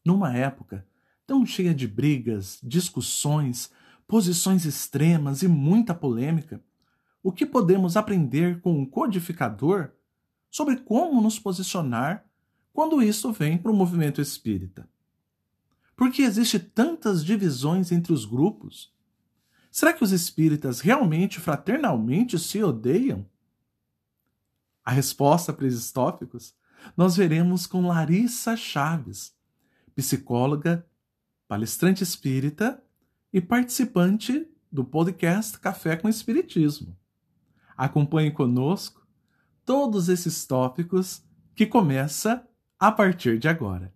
Numa época tão cheia de brigas, discussões, posições extremas e muita polêmica, o que podemos aprender com um codificador sobre como nos posicionar quando isso vem para o movimento espírita? Por que existem tantas divisões entre os grupos? Será que os espíritas realmente, fraternalmente se odeiam? A resposta para esses tópicos nós veremos com Larissa Chaves, psicóloga, palestrante espírita e participante do podcast Café com Espiritismo. Acompanhe conosco todos esses tópicos que começa a partir de agora.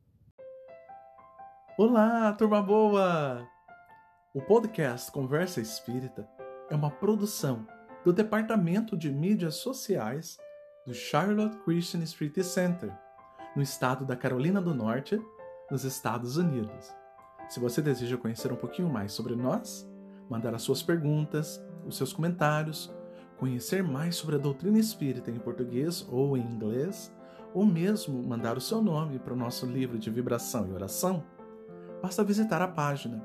Olá, turma boa! O podcast Conversa Espírita é uma produção do Departamento de Mídias Sociais do Charlotte Christian Spirit Center, no estado da Carolina do Norte, nos Estados Unidos. Se você deseja conhecer um pouquinho mais sobre nós, mandar as suas perguntas, os seus comentários, conhecer mais sobre a doutrina espírita em português ou em inglês, ou mesmo mandar o seu nome para o nosso livro de vibração e oração, basta visitar a página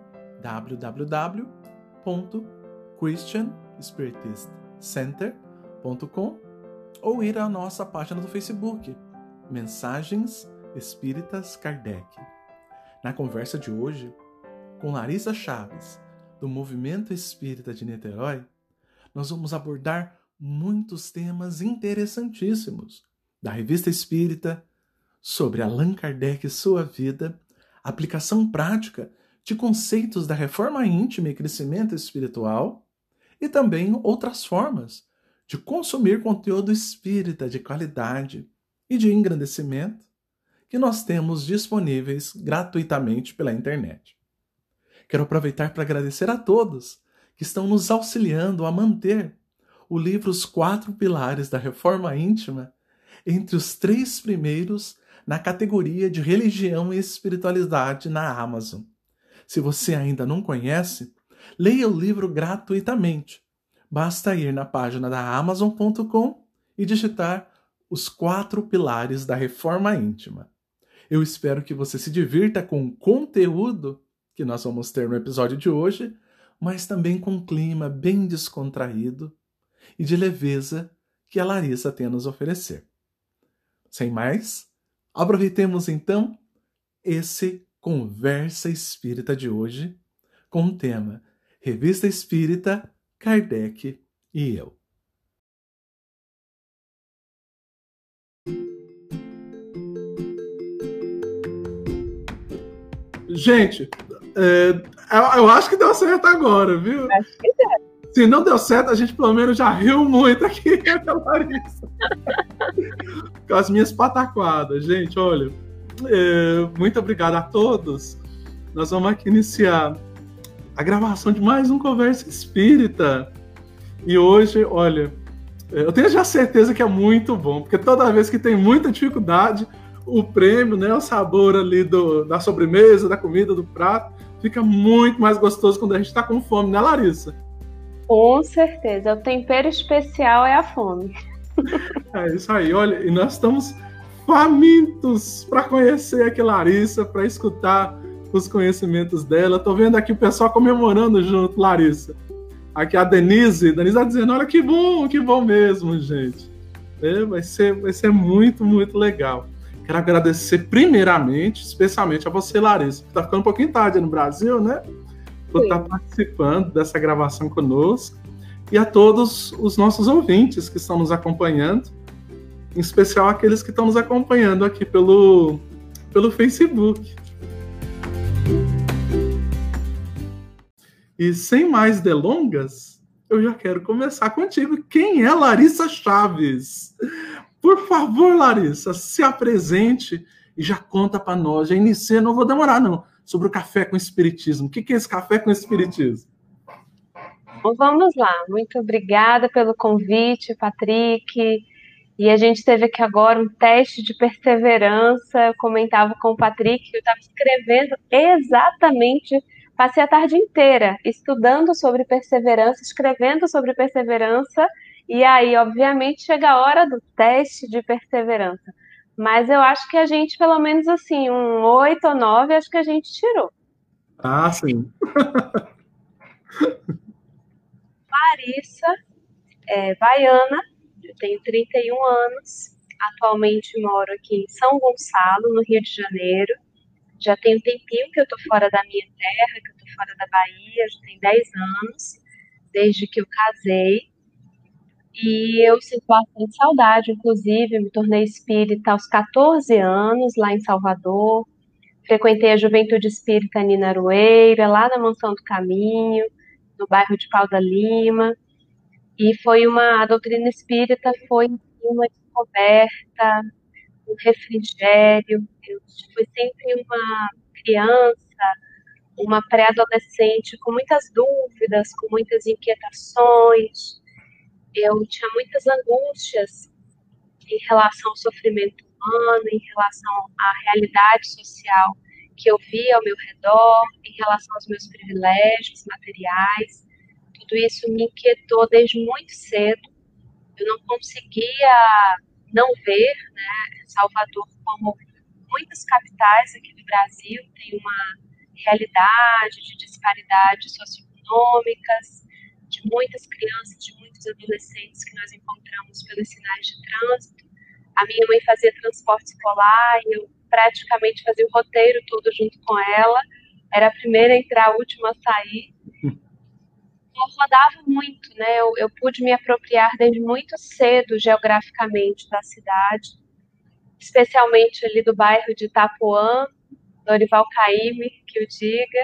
www.christianspiritistcenter.com ou ir à nossa página do Facebook, Mensagens Espíritas Kardec. Na conversa de hoje, com Larissa Chaves, do Movimento Espírita de Niterói, nós vamos abordar muitos temas interessantíssimos da Revista Espírita, sobre Allan Kardec e sua vida, aplicação prática de conceitos da reforma íntima e crescimento espiritual, e também outras formas de consumir conteúdo espírita de qualidade e de engrandecimento que nós temos disponíveis gratuitamente pela internet. Quero aproveitar para agradecer a todos que estão nos auxiliando a manter o livro Os 4 Pilares da Reforma Íntima entre os 3 primeiros na categoria de religião e espiritualidade na Amazon. Se você ainda não conhece, leia o livro gratuitamente. Basta ir na página da Amazon.com e digitar Os 4 Pilares da Reforma Íntima. Eu espero que você se divirta com o conteúdo que nós vamos ter no episódio de hoje, mas também com um clima bem descontraído e de leveza que a Larissa tem a nos oferecer. Sem mais, aproveitemos então esse Conversa Espírita de hoje com o tema Revista Espírita, Kardec e eu. Gente, eu acho que deu certo agora, viu? Acho que deu. Se não deu certo, a gente pelo menos já riu muito aqui com a Larissa. Com as minhas pataquadas. Gente, olha, muito obrigado a todos. Nós vamos aqui iniciar a gravação de mais um Conversa Espírita. E hoje, olha, eu tenho já certeza que é muito bom, porque toda vez que tem muita dificuldade, o prêmio, né, o sabor ali da sobremesa, da comida, do prato, fica muito mais gostoso quando a gente está com fome, né, Larissa? Com certeza. O tempero especial é a fome. É isso aí. Olha, e nós estamos famintos para conhecer aqui a Larissa, para escutar os conhecimentos dela. Tô vendo aqui o pessoal comemorando junto, Larissa. Aqui a Denise está dizendo, olha que bom mesmo, gente. Vai ser muito, muito legal. Quero agradecer primeiramente, especialmente a você, Larissa, que está ficando um pouquinho tarde no Brasil, né? Por estar participando dessa gravação conosco. E a todos os nossos ouvintes que estão nos acompanhando, em especial aqueles que estão nos acompanhando aqui pelo Facebook. E sem mais delongas, eu já quero começar contigo. Quem é Larissa Chaves? Por favor, Larissa, se apresente e já conta para nós. Já inicia, não vou demorar não, sobre o Café com Espiritismo. O que é esse Café com Espiritismo? Então vamos lá. Muito obrigada pelo convite, Patrick. E a gente teve aqui agora um teste de perseverança. Eu comentava com o Patrick que eu estava escrevendo exatamente, passei a tarde inteira estudando sobre perseverança, escrevendo sobre perseverança, e aí, obviamente, chega a hora do teste de perseverança. Mas eu acho que a gente, pelo menos assim, um 8 ou 9, acho que a gente tirou. Ah, sim. Larissa é baiana, eu tenho 31 anos, atualmente moro aqui em São Gonçalo, no Rio de Janeiro. Já tem um tempinho que eu tô fora da minha terra, que eu tô fora da Bahia, já tem 10 anos, desde que eu casei. E eu sinto bastante saudade, inclusive, me tornei espírita aos 14 anos, lá em Salvador. Frequentei a Juventude Espírita Nina Aroeira, lá na Mansão do Caminho, no bairro de Pau da Lima. E a doutrina espírita foi uma descoberta, um refrigério. Eu fui sempre uma criança, uma pré-adolescente com muitas dúvidas, com muitas inquietações. Eu tinha muitas angústias em relação ao sofrimento humano, em relação à realidade social que eu via ao meu redor, em relação aos meus privilégios materiais. Tudo isso me inquietou desde muito cedo. Eu não conseguia não ver, né, Salvador, como muitas capitais aqui do Brasil, tem uma realidade de disparidades socioeconômicas, de muitas crianças, de muitos adolescentes que nós encontramos pelos sinais de trânsito. A minha mãe fazia transporte escolar e eu praticamente fazia o roteiro todo junto com ela. Era a primeira a entrar, a última a sair. Eu rodava muito, né? Eu pude me apropriar desde muito cedo geograficamente da cidade, especialmente ali do bairro de Itapuã, Dorival Caymmi, que eu diga.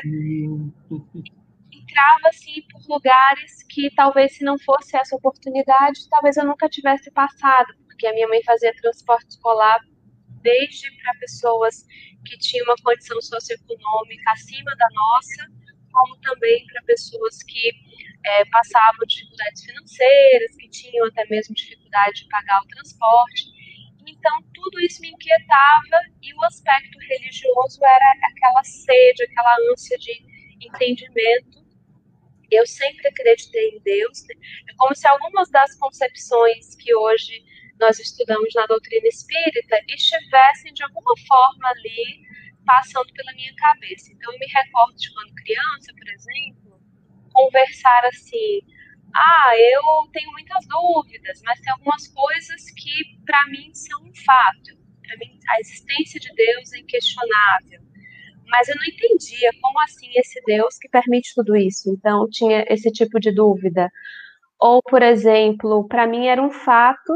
Entrava assim por lugares que talvez se não fosse essa oportunidade, talvez eu nunca tivesse passado, porque a minha mãe fazia transporte escolar desde para pessoas que tinham uma condição socioeconômica acima da nossa, como também para pessoas que passavam dificuldades financeiras, que tinham até mesmo dificuldade de pagar o transporte. Então, tudo isso me inquietava e o aspecto religioso era aquela sede, aquela ânsia de entendimento. Eu sempre acreditei em Deus. É como se algumas das concepções que hoje nós estudamos na doutrina espírita estivessem de alguma forma ali passando pela minha cabeça. Então, eu me recordo de quando criança, por exemplo, conversar assim: eu tenho muitas dúvidas, mas tem algumas coisas que para mim são um fato. Para mim, a existência de Deus é inquestionável. Mas eu não entendia como assim esse Deus que permite tudo isso. Então, tinha esse tipo de dúvida. Ou, por exemplo, para mim era um fato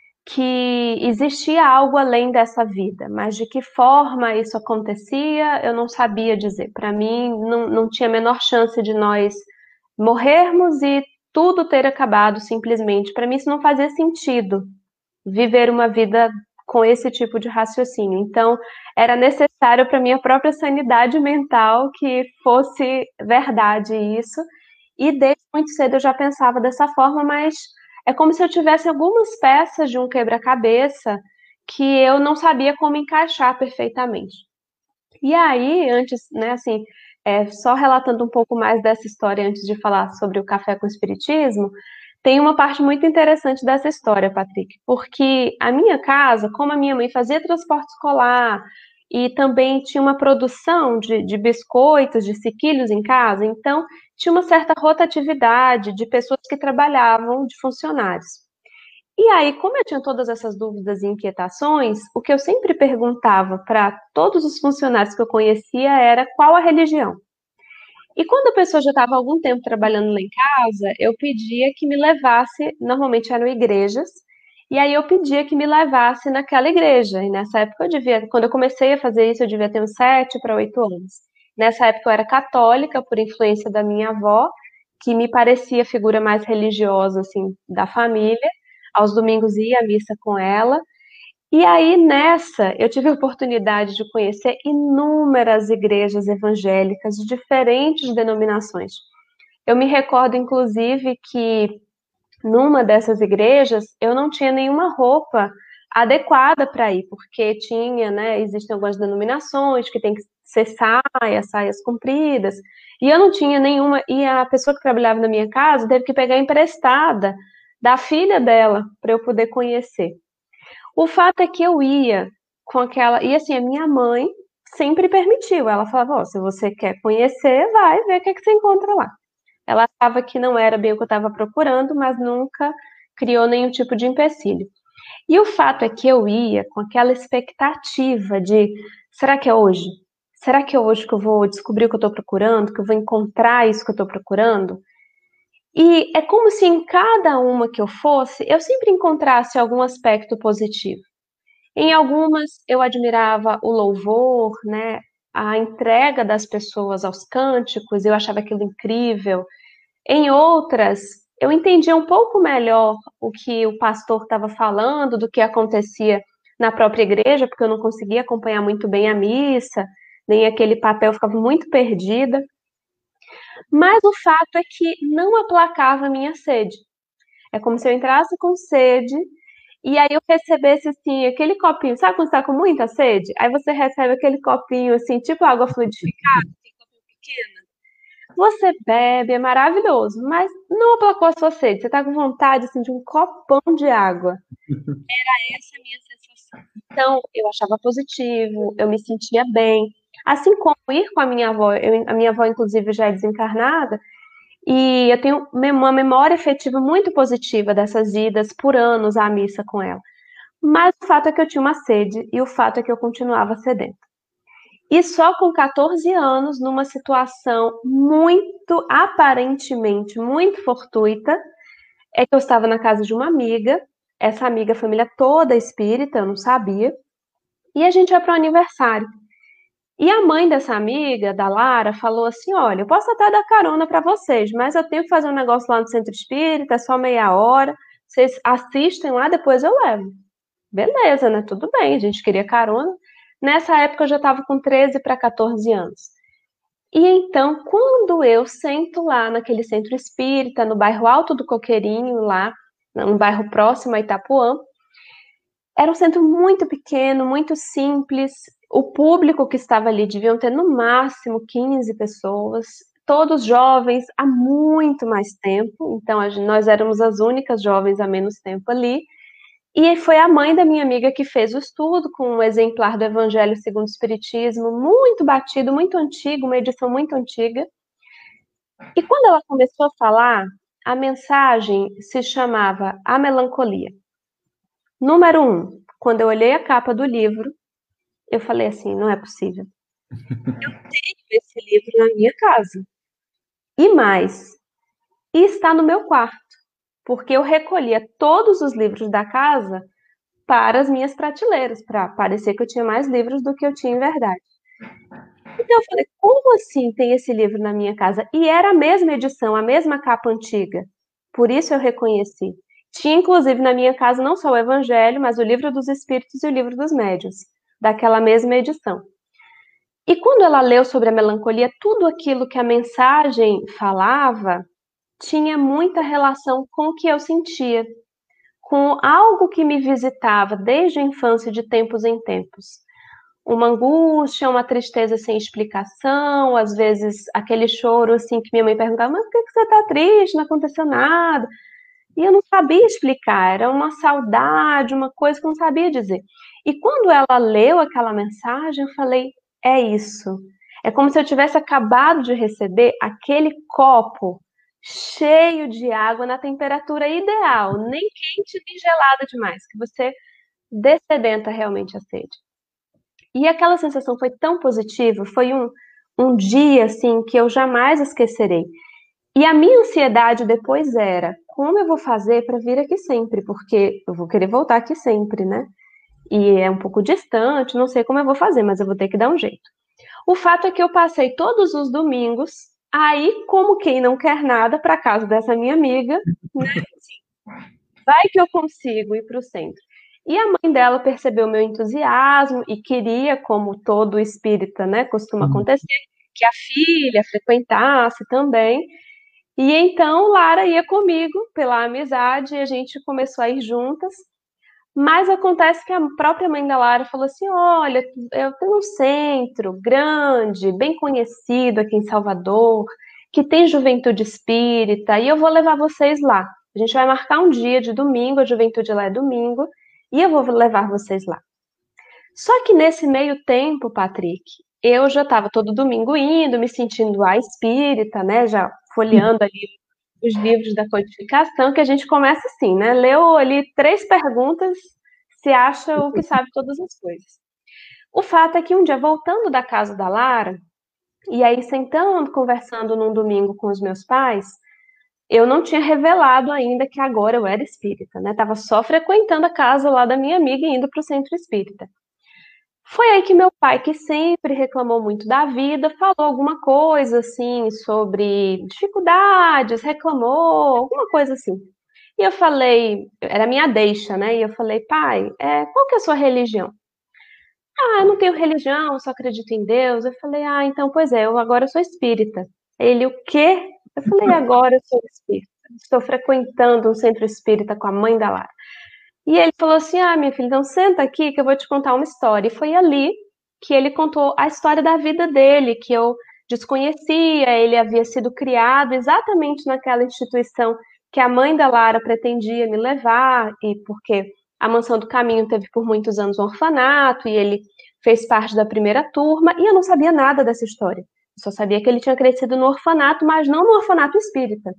que existia algo além dessa vida, mas de que forma isso acontecia, eu não sabia dizer. Para mim, não tinha a menor chance de nós morrermos e tudo ter acabado simplesmente. Para mim, isso não fazia sentido, viver uma vida com esse tipo de raciocínio. Então, era necessário para minha própria sanidade mental que fosse verdade isso. E desde muito cedo eu já pensava dessa forma, mas é como se eu tivesse algumas peças de um quebra-cabeça que eu não sabia como encaixar perfeitamente. E aí, antes, né, assim, só relatando um pouco mais dessa história antes de falar sobre o café com o espiritismo, tem uma parte muito interessante dessa história, Patrick, porque a minha casa, como a minha mãe fazia transporte escolar e também tinha uma produção de biscoitos, de sequilhos em casa, então tinha uma certa rotatividade de pessoas que trabalhavam, de funcionários. E aí, como eu tinha todas essas dúvidas e inquietações, o que eu sempre perguntava para todos os funcionários que eu conhecia era qual a religião. E quando a pessoa já estava há algum tempo trabalhando lá em casa, eu pedia que me levasse, normalmente eram igrejas, e aí eu pedia que me levasse naquela igreja. E nessa época quando eu comecei a fazer isso, eu devia ter uns 7 para 8 anos. Nessa época eu era católica, por influência da minha avó, que me parecia a figura mais religiosa, assim, da família. Aos domingos ia à missa com ela. E aí, nessa, eu tive a oportunidade de conhecer inúmeras igrejas evangélicas de diferentes denominações. Eu me recordo, inclusive, que numa dessas igrejas eu não tinha nenhuma roupa adequada para ir, porque tinha, né, existem algumas denominações que tem que ser saias compridas, e eu não tinha nenhuma, e a pessoa que trabalhava na minha casa teve que pegar emprestada da filha dela para eu poder conhecer. O fato é que eu ia com aquela. E assim, a minha mãe sempre permitiu. Ela falava: Ó, se você quer conhecer, vai ver o que você encontra lá. Ela achava que não era bem o que eu estava procurando, mas nunca criou nenhum tipo de empecilho. E o fato é que eu ia com aquela expectativa de: será que é hoje? Será que é hoje que eu vou descobrir o que eu estou procurando? Que eu vou encontrar isso que eu estou procurando? E é como se em cada uma que eu fosse, eu sempre encontrasse algum aspecto positivo. Em algumas eu admirava o louvor, né, a entrega das pessoas aos cânticos, eu achava aquilo incrível. Em outras, eu entendia um pouco melhor o que o pastor estava falando, do que acontecia na própria igreja, porque eu não conseguia acompanhar muito bem a missa, nem aquele papel, eu ficava muito perdida. Mas o fato é que não aplacava a minha sede. É como se eu entrasse com sede e aí eu recebesse, assim, aquele copinho. Sabe quando você tá com muita sede? Aí você recebe aquele copinho, assim, tipo água fluidificada, assim, copinho pequeno. Você bebe, é maravilhoso, mas não aplacou a sua sede. Você tá com vontade, assim, de um copão de água. Essa é a minha sensação. Então, eu achava positivo, eu me sentia bem. Assim como ir com a minha avó, a minha avó, inclusive, já é desencarnada, e eu tenho uma memória efetiva muito positiva dessas idas por anos à missa com ela. Mas o fato é que eu tinha uma sede e o fato é que eu continuava sedenta. E só com 14 anos, numa situação muito, aparentemente, muito fortuita, é que eu estava na casa de uma amiga. Essa amiga, a família toda espírita, eu não sabia. E a gente ia para o aniversário. E a mãe dessa amiga, da Lara, falou assim: Olha, eu posso até dar carona para vocês, mas eu tenho que fazer um negócio lá no centro espírita, é só meia hora. Vocês assistem lá, depois eu levo. Beleza, né? Tudo bem, a gente queria carona. Nessa época eu já estava com 13 para 14 anos. E então, quando eu sento lá naquele centro espírita, no bairro Alto do Coqueirinho, lá, um bairro próximo a Itapuã, era um centro muito pequeno, muito simples. O público que estava ali deviam ter no máximo 15 pessoas, todos jovens há muito mais tempo. Então, nós éramos as únicas jovens há menos tempo ali. E foi a mãe da minha amiga que fez o estudo com um exemplar do Evangelho segundo o Espiritismo, muito batido, muito antigo, uma edição muito antiga. E quando ela começou a falar, a mensagem se chamava A Melancolia. Número 1, quando eu olhei a capa do livro, eu falei assim: não é possível. Eu tenho esse livro na minha casa. E mais, e está no meu quarto, porque eu recolhia todos os livros da casa para as minhas prateleiras, para parecer que eu tinha mais livros do que eu tinha em verdade. Então eu falei: como assim tem esse livro na minha casa? E era a mesma edição, a mesma capa antiga. Por isso eu reconheci. Tinha inclusive na minha casa não só o Evangelho, mas o Livro dos Espíritos e o Livro dos Médiuns, daquela mesma edição. E quando ela leu sobre a melancolia, tudo aquilo que a mensagem falava tinha muita relação com o que eu sentia, com algo que me visitava desde a infância, de tempos em tempos. Uma angústia, uma tristeza sem explicação, às vezes aquele choro assim que minha mãe perguntava: mas por que você está triste? Não aconteceu nada. E eu não sabia explicar, era uma saudade, uma coisa que eu não sabia dizer. E quando ela leu aquela mensagem, eu falei: é isso. É como se eu tivesse acabado de receber aquele copo cheio de água na temperatura ideal, nem quente nem gelada demais, que você dessedenta realmente a sede. E aquela sensação foi tão positiva, foi um dia assim que eu jamais esquecerei. E a minha ansiedade depois era: como eu vou fazer para vir aqui sempre? Porque eu vou querer voltar aqui sempre, né? E é um pouco distante, não sei como eu vou fazer, mas eu vou ter que dar um jeito. O fato é que eu passei todos os domingos aí, como quem não quer nada, para casa dessa minha amiga, né? Vai que eu consigo ir para o centro. E a mãe dela percebeu meu entusiasmo e queria, como todo espírita, né, costuma acontecer, que a filha frequentasse também. E então Lara ia comigo pela amizade e a gente começou a ir juntas. Mas acontece que a própria mãe da Lara falou assim: Olha, eu tenho um centro grande, bem conhecido aqui em Salvador, que tem juventude espírita, e eu vou levar vocês lá. A gente vai marcar um dia de domingo, a juventude lá é domingo, e eu vou levar vocês lá. Só que nesse meio tempo, Patrick, eu já estava todo domingo indo, me sentindo a espírita, né? Já folheando ali os livros da codificação, que a gente começa assim, né? Leu ali 3 perguntas, se acha o que sabe todas as coisas. O fato é que um dia, voltando da casa da Lara, e aí sentando, conversando num domingo com os meus pais, eu não tinha revelado ainda que agora eu era espírita, né? Tava só frequentando a casa lá da minha amiga e indo para o centro espírita. Foi aí que meu pai, que sempre reclamou muito da vida, falou alguma coisa assim sobre dificuldades, reclamou, alguma coisa assim. E eu falei, era minha deixa, né? E eu falei, pai, qual que é a sua religião? Ah, eu não tenho religião, eu só acredito em Deus. Eu falei, ah, então, pois é, eu agora sou espírita. Ele, o quê? Eu falei, agora eu sou espírita. Estou frequentando um centro espírita com a mãe da Lara. E ele falou assim: ah, minha filha, então senta aqui que eu vou te contar uma história. E foi ali que ele contou a história da vida dele, que eu desconhecia. Ele havia sido criado exatamente naquela instituição que a mãe da Lara pretendia me levar, e porque a Mansão do Caminho teve por muitos anos um orfanato, e ele fez parte da primeira turma, e eu não sabia nada dessa história. Eu só sabia que ele tinha crescido no orfanato, mas não no orfanato espírita.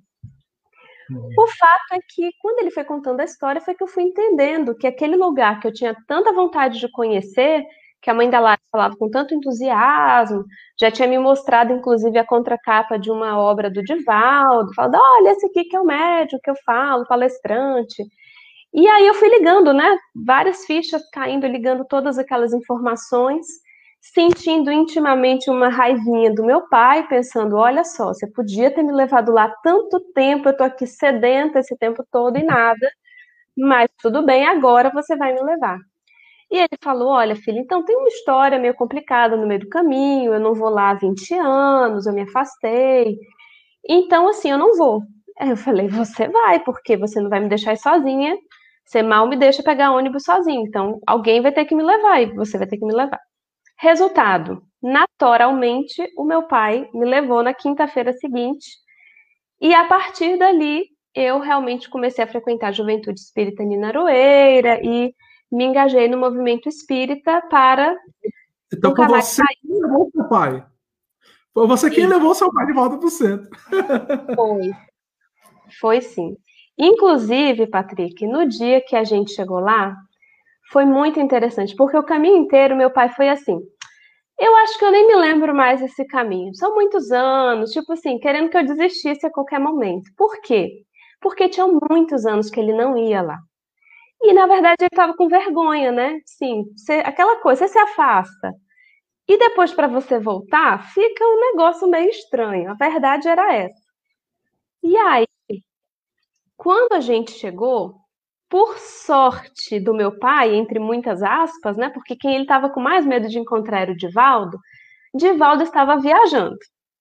O fato é que, quando ele foi contando a história, foi que eu fui entendendo que aquele lugar que eu tinha tanta vontade de conhecer, que a mãe da Lara falava com tanto entusiasmo, já tinha me mostrado, inclusive, a contracapa de uma obra do Divaldo, falando, olha, esse aqui que é o médium que eu falo, palestrante. E aí eu fui ligando, né? Várias fichas caindo, ligando todas aquelas informações, sentindo intimamente uma raivinha do meu pai, pensando, olha só, você podia ter me levado lá tanto tempo, eu tô aqui sedenta esse tempo todo e nada, mas tudo bem, agora você vai me levar. E ele falou, olha, filha, então tem uma história meio complicada no meio do caminho, eu não vou lá há 20 anos, eu me afastei, então assim, eu não vou. Aí eu falei, você vai, porque você não vai me deixar ir sozinha, você mal me deixa pegar ônibus sozinho, então alguém vai ter que me levar e você vai ter que me levar. Resultado, naturalmente, o meu pai me levou na quinta-feira seguinte e a partir dali eu realmente comecei a frequentar a Juventude Espírita Nina Aroeira e me engajei no movimento espírita para Então foi nunca mais você sair. que levou seu pai. Foi você quem levou seu pai de volta para o centro. Foi, foi sim. Inclusive, Patrick, no dia que a gente chegou lá, foi muito interessante, porque o caminho inteiro meu pai foi assim. Eu acho que eu nem me lembro mais desse caminho. São muitos anos, tipo assim, querendo que eu desistisse a qualquer momento. Por quê? Porque tinham muitos anos que ele não ia lá. E na verdade ele estava com vergonha, né? Sim, aquela coisa, você se afasta. E depois para você voltar, fica um negócio meio estranho. A verdade era essa. E aí, quando a gente chegou, por sorte do meu pai, entre muitas aspas, né? Porque quem ele estava com mais medo de encontrar era o Divaldo. Divaldo estava viajando.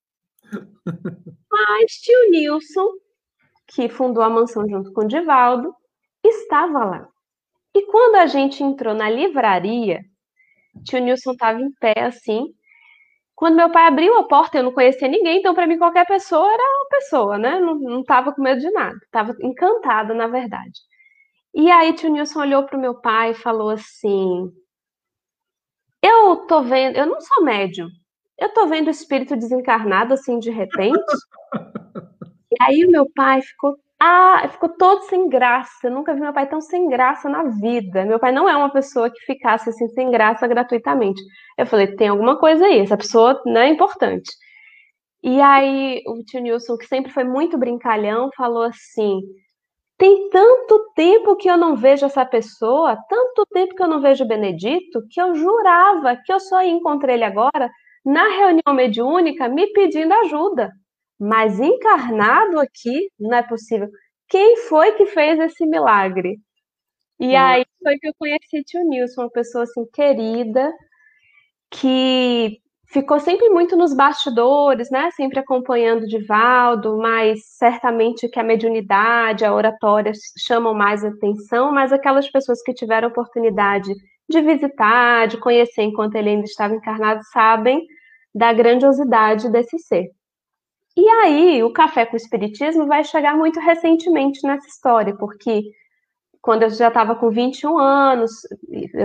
Mas tio Nilson, que fundou a mansão junto com o Divaldo, estava lá. E quando a gente entrou na livraria, tio Nilson estava em pé assim. Quando meu pai abriu a porta, eu não conhecia ninguém, então para mim qualquer pessoa era uma pessoa, né? Não estava com medo de nada, estava encantada, na verdade. E aí tio Nilson olhou para o meu pai e falou assim: eu tô vendo, eu não sou médium, eu tô vendo o espírito desencarnado assim de repente. E aí o meu pai ficou todo sem graça. Eu nunca vi meu pai tão sem graça na vida. Meu pai não é uma pessoa que ficasse assim sem graça gratuitamente. Eu falei, tem alguma coisa aí, essa pessoa não é importante. E aí o tio Nilson, que sempre foi muito brincalhão, falou assim: tem tanto tempo que eu não vejo essa pessoa, tanto tempo que eu não vejo o Benedito, que eu jurava que eu só encontrei ele agora na reunião mediúnica me pedindo ajuda. Mas encarnado aqui, não é possível. Quem foi que fez esse milagre? E aí foi que eu conheci tio Nilson, uma pessoa assim querida, que ficou sempre muito nos bastidores, né? Sempre acompanhando o Divaldo, mas certamente que a mediunidade, a oratória chamam mais atenção, mas aquelas pessoas que tiveram oportunidade de visitar, de conhecer enquanto ele ainda estava encarnado, sabem da grandiosidade desse ser. E aí, o café com o espiritismo vai chegar muito recentemente nessa história, porque quando eu já estava com 21 anos, eu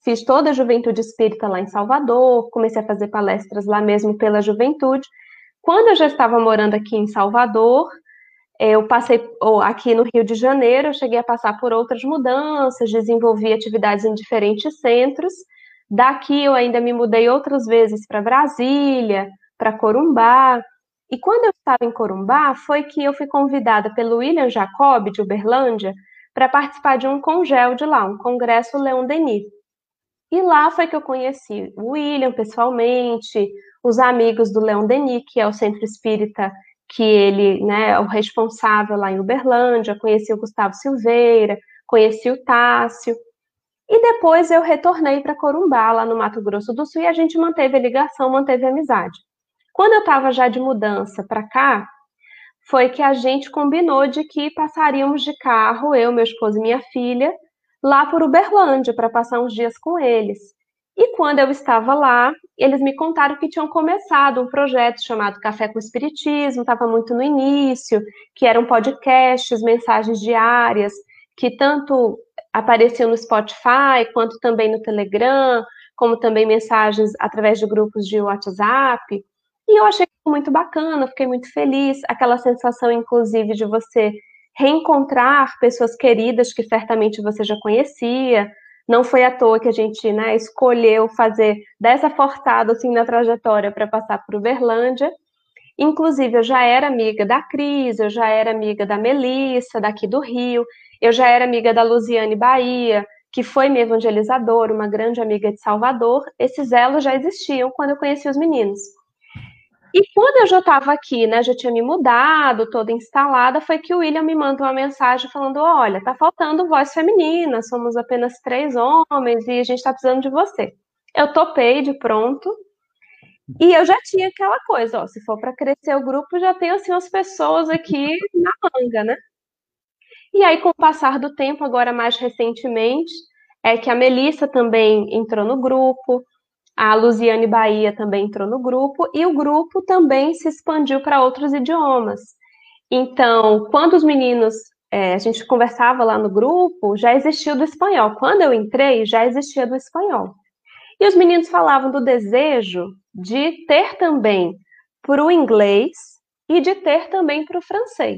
fiz toda a juventude espírita lá em Salvador, comecei a fazer palestras lá mesmo pela juventude. Quando eu já estava morando aqui em Salvador, eu passei aqui no Rio de Janeiro, eu cheguei a passar por outras mudanças, desenvolvi atividades em diferentes centros. Daqui eu ainda me mudei outras vezes para Brasília, para Corumbá. E quando eu estava em Corumbá, foi que eu fui convidada pelo William Jacob, de Uberlândia, para participar de um congel de lá, um congresso Leon Denis. E lá foi que eu conheci o William pessoalmente, os amigos do Leon Denis, que é o centro espírita que ele, né, é o responsável lá em Uberlândia, conheci o Gustavo Silveira, conheci o Tássio, e depois eu retornei para Corumbá, lá no Mato Grosso do Sul, e a gente manteve a ligação, manteve a amizade. Quando eu estava já de mudança para cá, foi que a gente combinou de que passaríamos de carro, eu, meu esposo e minha filha, lá por Uberlândia, para passar uns dias com eles. E quando eu estava lá, eles me contaram que tinham começado um projeto chamado Café com Espiritismo, estava muito no início, que eram podcasts, mensagens diárias, que tanto apareciam no Spotify, quanto também no Telegram, como também mensagens através de grupos de WhatsApp. E eu achei muito bacana, fiquei muito feliz, aquela sensação, inclusive, de você reencontrar pessoas queridas que certamente você já conhecia. Não foi à toa que a gente, né, escolheu fazer dessa forçada assim na trajetória para passar por Uberlândia. Inclusive, eu já era amiga da Cris, eu já era amiga da Melissa, daqui do Rio, eu já era amiga da Luziane Bahia, que foi minha evangelizadora, uma grande amiga de Salvador. Esses elos já existiam quando eu conheci os meninos. E quando eu já estava aqui, né, já tinha me mudado, toda instalada, foi que o William me mandou uma mensagem falando: olha, tá faltando voz feminina, somos apenas 3 homens e a gente tá precisando de você. Eu topei de pronto. E eu já tinha aquela coisa, ó, se for para crescer o grupo, já tenho assim as pessoas aqui na manga, né? E aí, com o passar do tempo, agora mais recentemente, é que a Melissa também entrou no grupo, a Luziane Bahia também entrou no grupo, e o grupo também se expandiu para outros idiomas. Então, quando os meninos, a gente conversava lá no grupo, já existia o do espanhol. Quando eu entrei, já existia do espanhol. E os meninos falavam do desejo de ter também para o inglês e de ter também para o francês.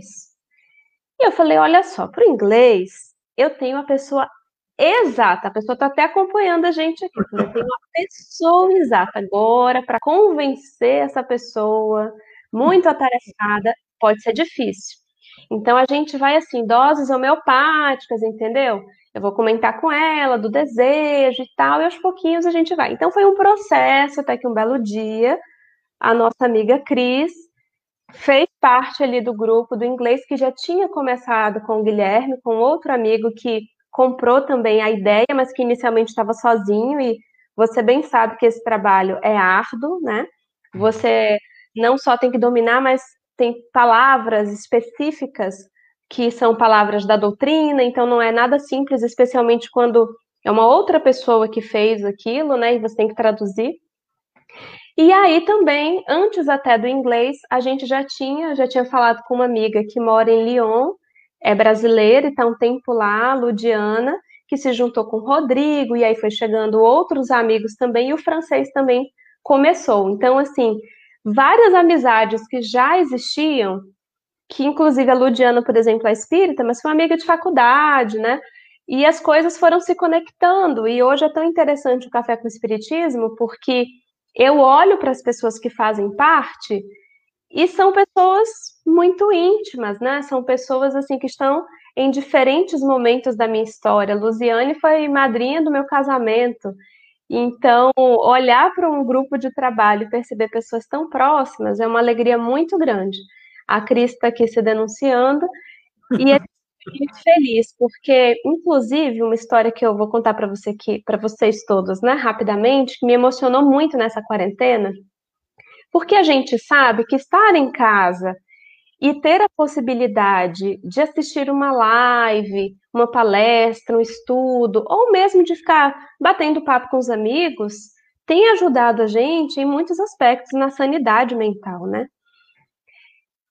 E eu falei, olha só, para o inglês, eu tenho a pessoa exata, a pessoa está até acompanhando a gente aqui. Eu falei, eu tenho uma pessoa exata agora para convencer essa pessoa muito atarefada, pode ser difícil. Então a gente vai assim, doses homeopáticas, entendeu? Eu vou comentar com ela do desejo e tal, e aos pouquinhos a gente vai. Então foi um processo, até que um belo dia, a nossa amiga Cris fez parte ali do grupo do inglês que já tinha começado com o Guilherme, com outro amigo que comprou também a ideia, mas que inicialmente estava sozinho, e você bem sabe que esse trabalho é árduo, né? Você não só tem que dominar, mas tem palavras específicas que são palavras da doutrina, então não é nada simples, especialmente quando é uma outra pessoa que fez aquilo, né? E você tem que traduzir. E aí também, antes até do inglês, a gente já tinha falado com uma amiga que mora em Lyon, é brasileira e está um tempo lá, Ludiana, que se juntou com o Rodrigo, e aí foi chegando outros amigos também, e o francês também começou. Então, assim, várias amizades que já existiam, que inclusive a Ludiana, por exemplo, é espírita, mas foi uma amiga de faculdade, né? E as coisas foram se conectando, e hoje é tão interessante o Café com o Espiritismo, porque eu olho para as pessoas que fazem parte e são pessoas muito íntimas, né? São pessoas assim que estão em diferentes momentos da minha história. Luziane foi madrinha do meu casamento. Então, olhar para um grupo de trabalho e perceber pessoas tão próximas é uma alegria muito grande. A Cris está aqui se denunciando e é muito feliz, porque, inclusive, uma história que eu vou contar para você aqui, para vocês todos, né, rapidamente, que me emocionou muito nessa quarentena, porque a gente sabe que estar em casa e ter a possibilidade de assistir uma live, uma palestra, um estudo, ou mesmo de ficar batendo papo com os amigos, tem ajudado a gente em muitos aspectos na sanidade mental, né?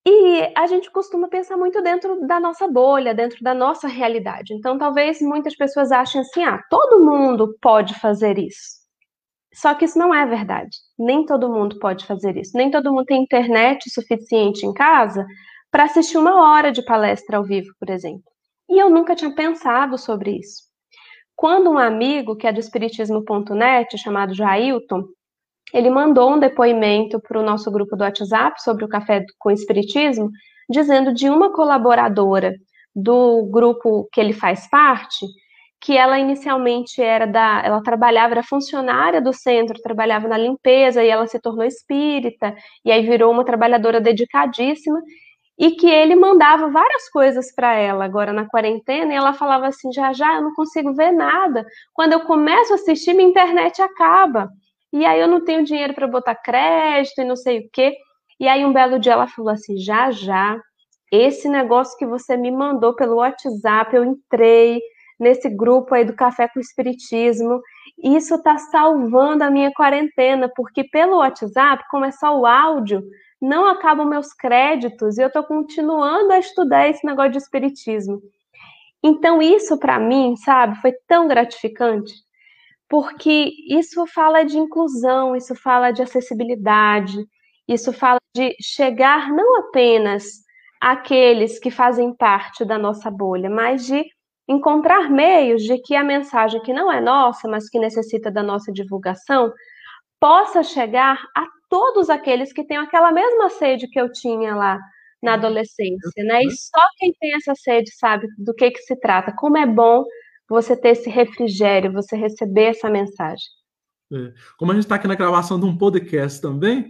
E a gente costuma pensar muito dentro da nossa bolha, dentro da nossa realidade. Então, talvez muitas pessoas achem assim: ah, todo mundo pode fazer isso. Só que isso não é verdade. Nem todo mundo pode fazer isso. Nem todo mundo tem internet suficiente em casa para assistir 1 hora de palestra ao vivo, por exemplo. E eu nunca tinha pensado sobre isso. Quando um amigo, que é do espiritismo.net, chamado Jailton, ele mandou um depoimento para o nosso grupo do WhatsApp sobre o Café com Espiritismo, dizendo de uma colaboradora do grupo que ele faz parte, que ela inicialmente ela trabalhava, era funcionária do centro, trabalhava na limpeza, e ela se tornou espírita, e aí virou uma trabalhadora dedicadíssima, e que ele mandava várias coisas para ela agora na quarentena, e ela falava assim: já já eu não consigo ver nada. Quando eu começo a assistir, minha internet acaba. E aí eu não tenho dinheiro para botar crédito e não sei o quê. E aí um belo dia ela falou assim: já já, esse negócio que você me mandou pelo WhatsApp, eu entrei nesse grupo aí do Café com Espiritismo. Isso está salvando a minha quarentena, porque pelo WhatsApp, como é só o áudio, não acabam meus créditos e eu estou continuando a estudar esse negócio de espiritismo. Então, isso para mim, sabe, foi tão gratificante, porque isso fala de inclusão, isso fala de acessibilidade, isso fala de chegar não apenas àqueles que fazem parte da nossa bolha, mas de encontrar meios de que a mensagem que não é nossa, mas que necessita da nossa divulgação, possa chegar a todos aqueles que têm aquela mesma sede que eu tinha lá na adolescência, né? E só quem tem essa sede sabe do que se trata. Como é bom você ter esse refrigério, você receber essa mensagem. Como a gente está aqui na gravação de um podcast também,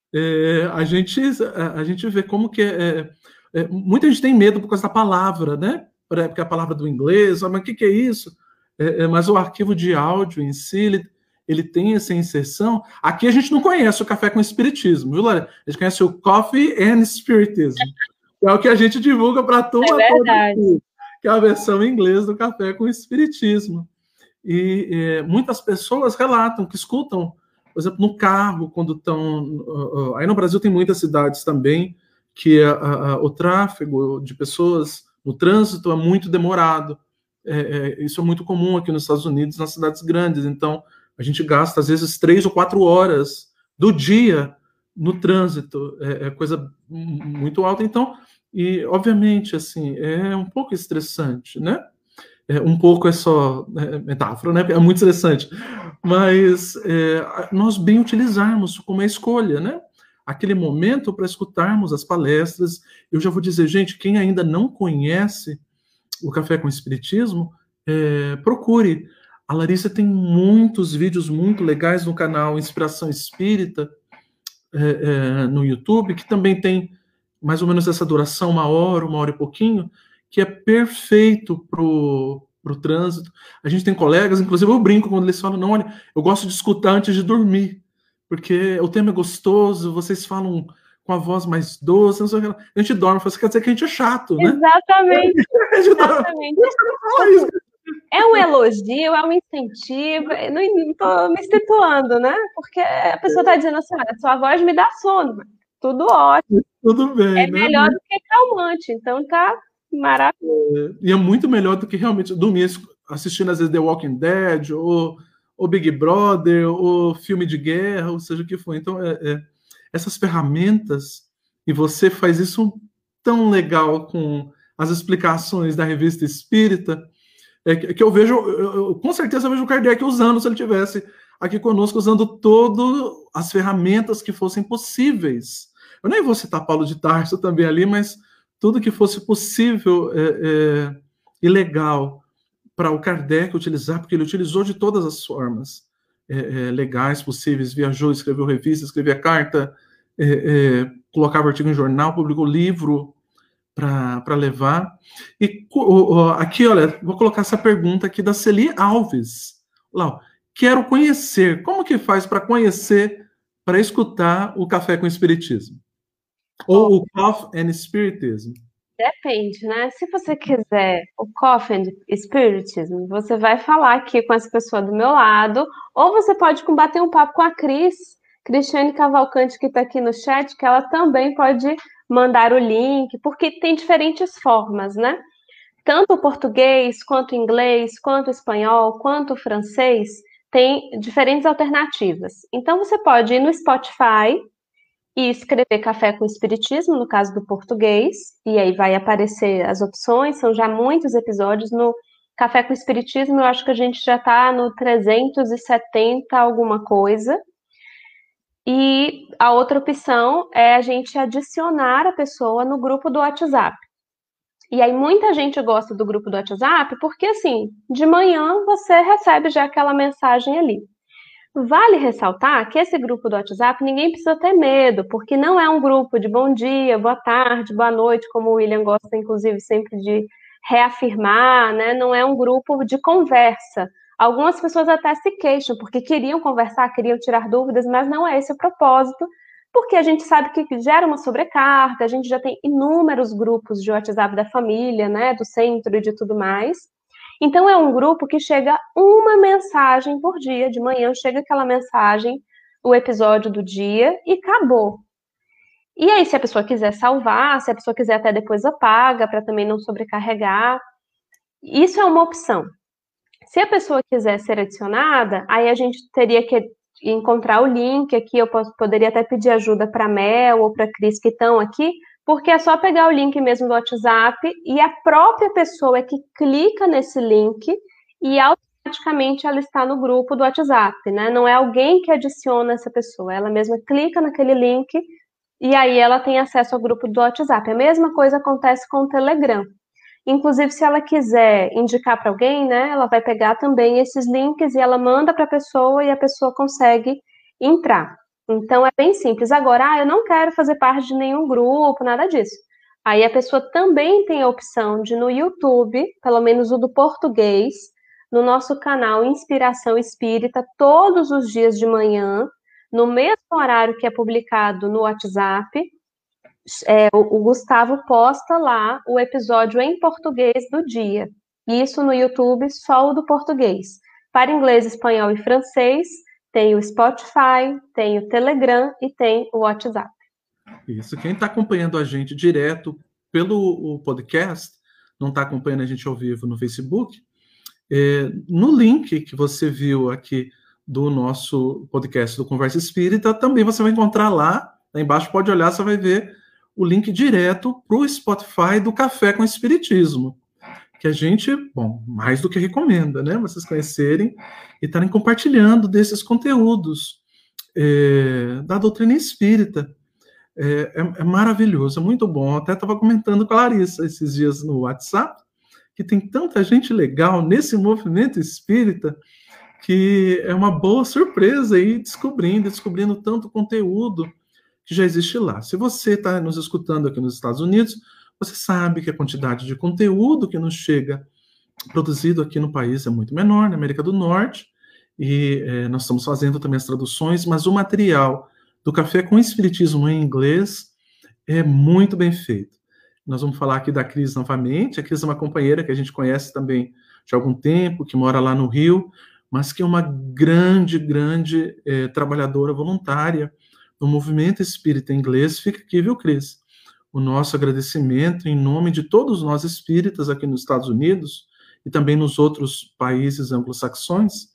a gente vê como que muita gente tem medo por causa da palavra, né? Porque a palavra do inglês, mas o que é isso? Mas o arquivo de áudio em si, ele tem essa inserção. Aqui a gente não conhece o Café com Espiritismo, viu, Lara? A gente conhece o Coffee and Spiritism, que é o que a gente divulga para a turma toda aqui, que é a versão em inglês do Café com Espiritismo. E muitas pessoas relatam que escutam, por exemplo, no carro, quando estão... Aí no Brasil tem muitas cidades também que o tráfego de pessoas no trânsito é muito demorado. Isso é muito comum aqui nos Estados Unidos, nas cidades grandes. Então, a gente gasta, às vezes, 3 ou 4 horas do dia no trânsito. É coisa muito alta. Então, e, obviamente, assim, é um pouco estressante, né? Um pouco é só metáfora, né? É muito estressante. Mas nós bem utilizarmos como uma escolha, né? Aquele momento para escutarmos as palestras. Eu já vou dizer, gente, quem ainda não conhece o Café com Espiritismo, procure. A Larissa tem muitos vídeos muito legais no canal Inspiração Espírita, no YouTube, que também tem mais ou menos essa duração, 1 hora e pouquinho, que é perfeito pro trânsito. A gente tem colegas, inclusive eu brinco quando eles falam: não, olha, eu gosto de escutar antes de dormir, porque o tema é gostoso, vocês falam com a voz mais doce, não sei o que. A gente dorme, quer dizer que a gente é chato, né? Exatamente. Exatamente. É um elogio, é um incentivo, não estou me situando, né? Porque a pessoa está dizendo assim: olha, sua voz me dá sono. Tudo ótimo. Tudo bem, é melhor do que calmante, então tá maravilhoso. E é muito melhor do que realmente dormir assistindo, às vezes, The Walking Dead, ou Big Brother, ou filme de guerra, ou seja o que for. Então, essas ferramentas, e você faz isso tão legal com as explicações da Revista Espírita, que eu vejo, com certeza eu vejo o Kardec usando, se ele tivesse aqui conosco, usando todas as ferramentas que fossem possíveis. Eu nem vou citar Paulo de Tarso também ali, mas tudo que fosse possível e legal para o Kardec utilizar, porque ele utilizou de todas as formas legais possíveis, viajou, escreveu revista, escrevia carta, colocava artigo em jornal, publicou livro para levar. E aqui, olha, vou colocar essa pergunta aqui da Celi Alves. Lá, quero conhecer. Como que faz para conhecer, para escutar o Café com Espiritismo? Ou o Coffee and Spiritism? Depende, né? Se você quiser o Coffee and Spiritism, você vai falar aqui com essa pessoa do meu lado, ou você pode bater um papo com a Cristiane Cavalcante, que está aqui no chat, que ela também pode mandar o link, porque tem diferentes formas, né? Tanto o português, quanto o inglês, quanto o espanhol, quanto o francês, tem diferentes alternativas. Então, você pode ir no Spotify e escrever Café com Espiritismo, no caso do português, e aí vai aparecer as opções, são já muitos episódios. No Café com Espiritismo, eu acho que a gente já está no 370 alguma coisa. E a outra opção é a gente adicionar a pessoa no grupo do WhatsApp. E aí muita gente gosta do grupo do WhatsApp porque, assim, de manhã você recebe já aquela mensagem ali. Vale ressaltar que esse grupo do WhatsApp ninguém precisa ter medo, porque não é um grupo de bom dia, boa tarde, boa noite, como o William gosta, inclusive, sempre de reafirmar, né? Não é um grupo de conversa. Algumas pessoas até se queixam, porque queriam conversar, queriam tirar dúvidas, mas não é esse o propósito, porque a gente sabe que gera uma sobrecarga, a gente já tem inúmeros grupos de WhatsApp da família, né? Do centro e de tudo mais. Então, é um grupo que chega uma mensagem por dia. De manhã chega aquela mensagem, o episódio do dia, e acabou. E aí, se a pessoa quiser salvar, se a pessoa quiser até depois apaga, para também não sobrecarregar. Isso é uma opção. Se a pessoa quiser ser adicionada, aí a gente teria que encontrar o link aqui. Eu poderia até pedir ajuda para a Mel ou para a Cris que estão aqui, porque é só pegar o link mesmo do WhatsApp e a própria pessoa é que clica nesse link e automaticamente ela está no grupo do WhatsApp, né? Não é alguém que adiciona essa pessoa, ela mesma clica naquele link e aí ela tem acesso ao grupo do WhatsApp. A mesma coisa acontece com o Telegram. Inclusive, se ela quiser indicar para alguém, né, ela vai pegar também esses links e ela manda para a pessoa e a pessoa consegue entrar. Então, é bem simples. Agora, eu não quero fazer parte de nenhum grupo, nada disso. Aí a pessoa também tem a opção de, no YouTube, pelo menos o do português, no nosso canal Inspiração Espírita, todos os dias de manhã, no mesmo horário que é publicado no WhatsApp, o Gustavo posta lá o episódio em português do dia. Isso no YouTube, só o do português. Para inglês, espanhol e francês, tem o Spotify, tem o Telegram e tem o WhatsApp. Isso. Quem está acompanhando a gente direto pelo podcast, não está acompanhando a gente ao vivo no Facebook, no link que você viu aqui do nosso podcast do Conversa Espírita, também você vai encontrar lá embaixo, pode olhar, você vai ver o link direto para o Spotify do Café com Espiritismo, que a gente, bom, mais do que recomenda, né? Vocês conhecerem e estarem compartilhando desses conteúdos da doutrina espírita. É maravilhoso, é muito bom. Até estava comentando com a Larissa esses dias no WhatsApp, que tem tanta gente legal nesse movimento espírita, que é uma boa surpresa aí descobrindo tanto conteúdo que já existe lá. Se você está nos escutando aqui nos Estados Unidos, você sabe que a quantidade de conteúdo que nos chega produzido aqui no país é muito menor, na América do Norte, e nós estamos fazendo também as traduções, mas o material do Café com Espiritismo em inglês é muito bem feito. Nós vamos falar aqui da Cris novamente. A Cris é uma companheira que a gente conhece também de algum tempo, que mora lá no Rio, mas que é uma grande trabalhadora voluntária no movimento espírita inglês. Fica aqui, viu, Cris? O nosso agradecimento em nome de todos nós espíritas aqui nos Estados Unidos e também nos outros países anglo-saxões,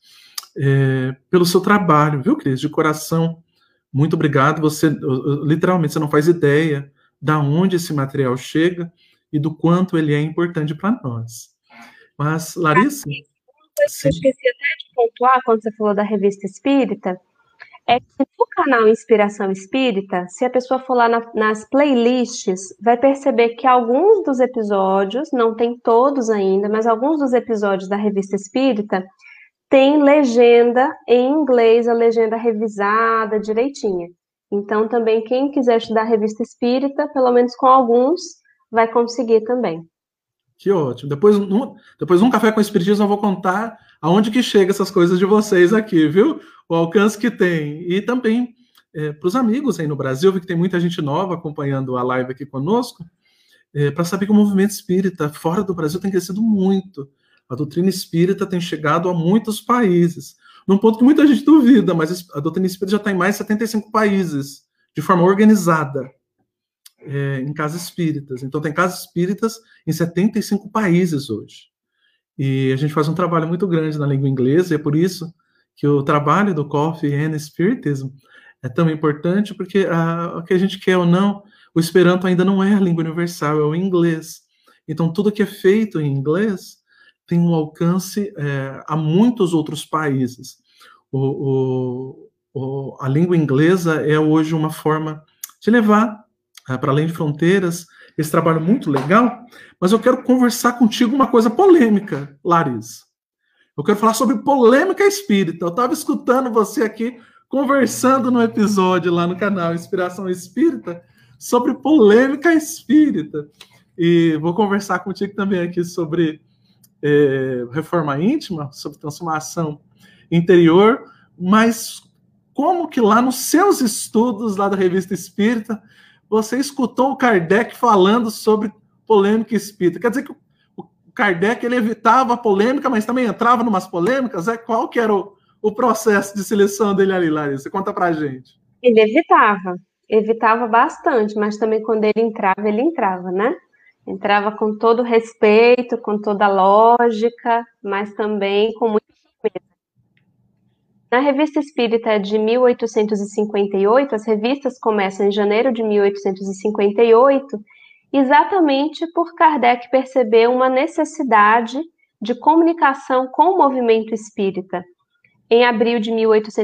pelo seu trabalho, viu, Cris? De coração, muito obrigado. Você, literalmente, você não faz ideia da onde esse material chega e do quanto ele é importante para nós. Mas, Larissa... Uma coisa que eu esqueci até de pontuar quando você falou da Revista Espírita, é que no canal Inspiração Espírita, se a pessoa for lá nas playlists, vai perceber que alguns dos episódios, não tem todos ainda, mas alguns dos episódios da Revista Espírita tem legenda em inglês, a legenda revisada, direitinha. Então, também, quem quiser estudar a Revista Espírita, pelo menos com alguns, vai conseguir também. Que ótimo. Depois um Café com Espiritismo eu vou contar aonde que chega essas coisas de vocês aqui, viu? O alcance que tem. E também para os amigos aí no Brasil, vi que tem muita gente nova acompanhando a live aqui conosco, para saber que o movimento espírita fora do Brasil tem crescido muito. A doutrina espírita tem chegado a muitos países. Num ponto que muita gente duvida, mas a doutrina espírita já está em mais de 75 países, de forma organizada. em casas espíritas. Então, tem casas espíritas em 75 países hoje. E a gente faz um trabalho muito grande na língua inglesa, e é por isso que o trabalho do Coffee and Spiritism é tão importante, porque o que a gente quer ou não, o Esperanto ainda não é a língua universal, é o inglês. Então, tudo que é feito em inglês tem um alcance a muitos outros países. A língua inglesa é hoje uma forma de levar para além de fronteiras esse trabalho muito legal, mas eu quero conversar contigo uma coisa polêmica, Larissa. Eu quero falar sobre polêmica espírita. Eu estava escutando você aqui conversando no episódio lá no canal Inspiração Espírita sobre polêmica espírita. E vou conversar contigo também aqui sobre reforma íntima, sobre transformação interior, mas como que lá nos seus estudos lá da Revista Espírita você escutou o Kardec falando sobre polêmica espírita? Quer dizer que o Kardec ele evitava a polêmica, mas também entrava em umas polêmicas? Qual que era o processo de seleção dele ali, Larissa? Conta pra gente. Ele evitava bastante, mas também quando ele entrava, né? Entrava com todo respeito, com toda lógica, mas também com muita firmeza. Na Revista Espírita de 1858, as revistas começam em janeiro de 1858, exatamente por Kardec perceber uma necessidade de comunicação com o movimento espírita. Em abril de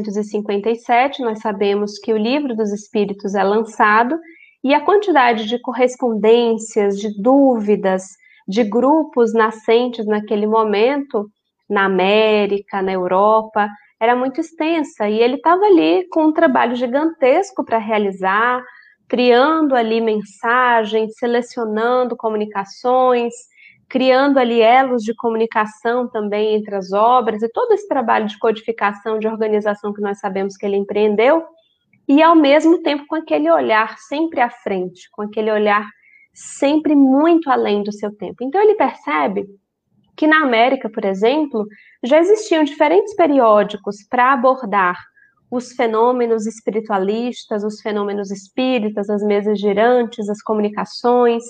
1857, nós sabemos que o Livro dos Espíritos é lançado e a quantidade de correspondências, de dúvidas, de grupos nascentes naquele momento, na América, na Europa, era muito extensa, e ele estava ali com um trabalho gigantesco para realizar, criando ali mensagens, selecionando comunicações, criando ali elos de comunicação também entre as obras, e todo esse trabalho de codificação, de organização que nós sabemos que ele empreendeu, e ao mesmo tempo com aquele olhar sempre à frente, com aquele olhar sempre muito além do seu tempo. Então ele percebe que na América, por exemplo, já existiam diferentes periódicos para abordar os fenômenos espiritualistas, os fenômenos espíritas, as mesas girantes, as comunicações,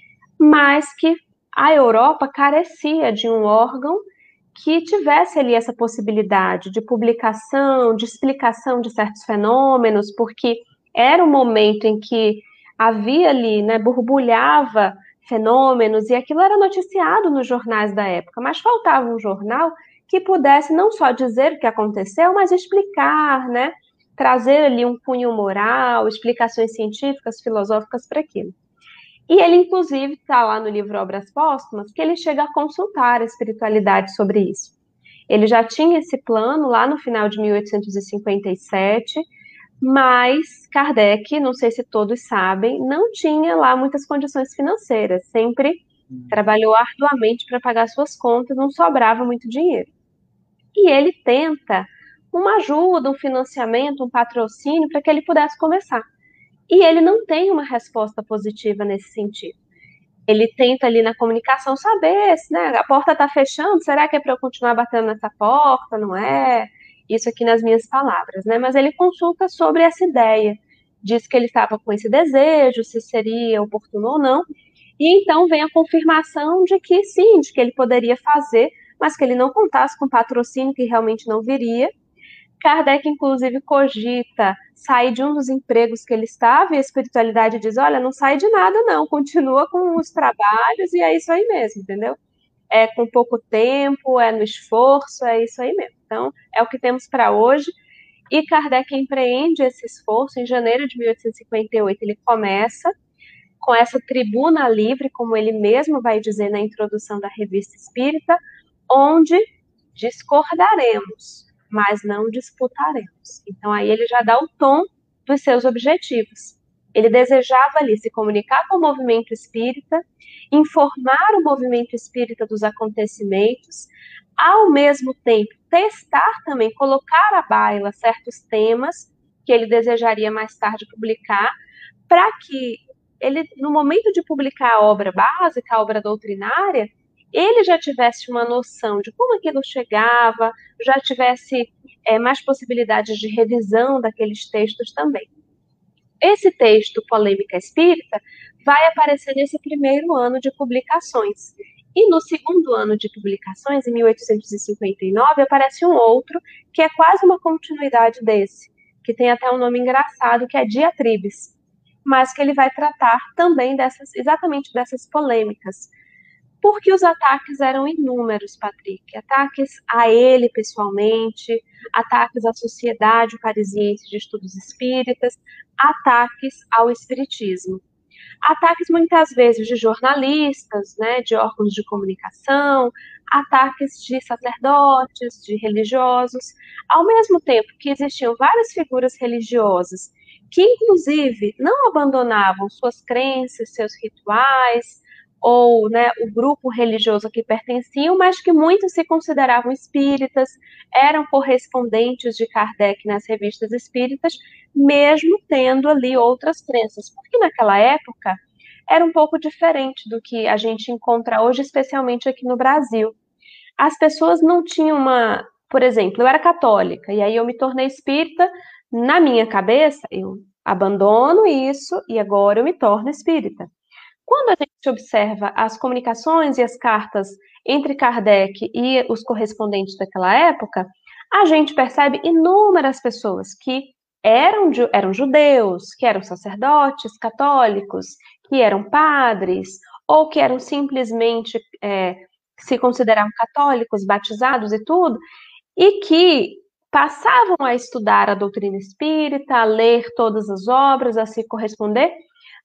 mas que a Europa carecia de um órgão que tivesse ali essa possibilidade de publicação, de explicação de certos fenômenos, porque era um momento em que havia ali, né, borbulhava fenômenos, e aquilo era noticiado nos jornais da época, mas faltava um jornal que pudesse não só dizer o que aconteceu, mas explicar, né, trazer ali um cunho moral, explicações científicas, filosóficas para aquilo. E ele, inclusive, está lá no livro Obras Póstumas, que ele chega a consultar a espiritualidade sobre isso. Ele já tinha esse plano lá no final de 1857, mas Kardec, não sei se todos sabem, não tinha lá muitas condições financeiras, sempre trabalhou arduamente para pagar suas contas, não sobrava muito dinheiro. E ele tenta uma ajuda, um financiamento, um patrocínio para que ele pudesse começar. E ele não tem uma resposta positiva nesse sentido. Ele tenta ali na comunicação saber se, né, a porta está fechando, será que é para eu continuar batendo nessa porta? Não é? Isso aqui nas minhas palavras, né? Mas ele consulta sobre essa ideia, diz que ele estava com esse desejo, se seria oportuno ou não, e então vem a confirmação de que sim, de que ele poderia fazer, mas que ele não contasse com patrocínio, que realmente não viria. Kardec, inclusive, cogita sair de um dos empregos que ele estava, e a espiritualidade diz, olha, não sai de nada não, continua com os trabalhos, e é isso aí mesmo, entendeu? É com pouco tempo, é no esforço, é isso aí mesmo. Então, é o que temos para hoje, e Kardec empreende esse esforço. Em janeiro de 1858, ele começa com essa tribuna livre, como ele mesmo vai dizer na introdução da Revista Espírita, onde discordaremos, mas não disputaremos. Então aí ele já dá o tom dos seus objetivos. Ele desejava ali se comunicar com o movimento espírita, informar o movimento espírita dos acontecimentos, ao mesmo tempo testar também, colocar à baila certos temas que ele desejaria mais tarde publicar, para que ele, no momento de publicar a obra básica, a obra doutrinária, ele já tivesse uma noção de como aquilo chegava, já tivesse mais possibilidades de revisão daqueles textos também. esse texto, Polêmica Espírita, vai aparecer nesse primeiro ano de publicações. E no segundo ano de publicações, em 1859, aparece um outro, que é quase uma continuidade desse, que tem até um nome engraçado, que é Diatribes, mas que ele vai tratar também exatamente dessas polêmicas. Porque os ataques eram inúmeros, Patrick. Ataques a ele pessoalmente, ataques à Sociedade Parisiense de Estudos Espíritas, ataques ao Espiritismo. Ataques muitas vezes de jornalistas, né, de órgãos de comunicação, ataques de sacerdotes, de religiosos, ao mesmo tempo que existiam várias figuras religiosas que, inclusive, não abandonavam suas crenças, seus rituais, ou, né, o grupo religioso a que pertenciam, mas que muitos se consideravam espíritas, eram correspondentes de Kardec nas revistas espíritas, mesmo tendo ali outras crenças, porque naquela época era um pouco diferente do que a gente encontra hoje, especialmente aqui no Brasil. As pessoas não tinham uma... Por exemplo, eu era católica, e aí eu me tornei espírita, na minha cabeça, eu abandono isso, e agora eu me torno espírita. Quando a gente observa as comunicações e as cartas entre Kardec e os correspondentes daquela época, a gente percebe inúmeras pessoas que eram judeus, que eram sacerdotes católicos, que eram padres, ou que eram simplesmente, se consideravam católicos, batizados e tudo, e que passavam a estudar a doutrina espírita, a ler todas as obras, a se corresponder,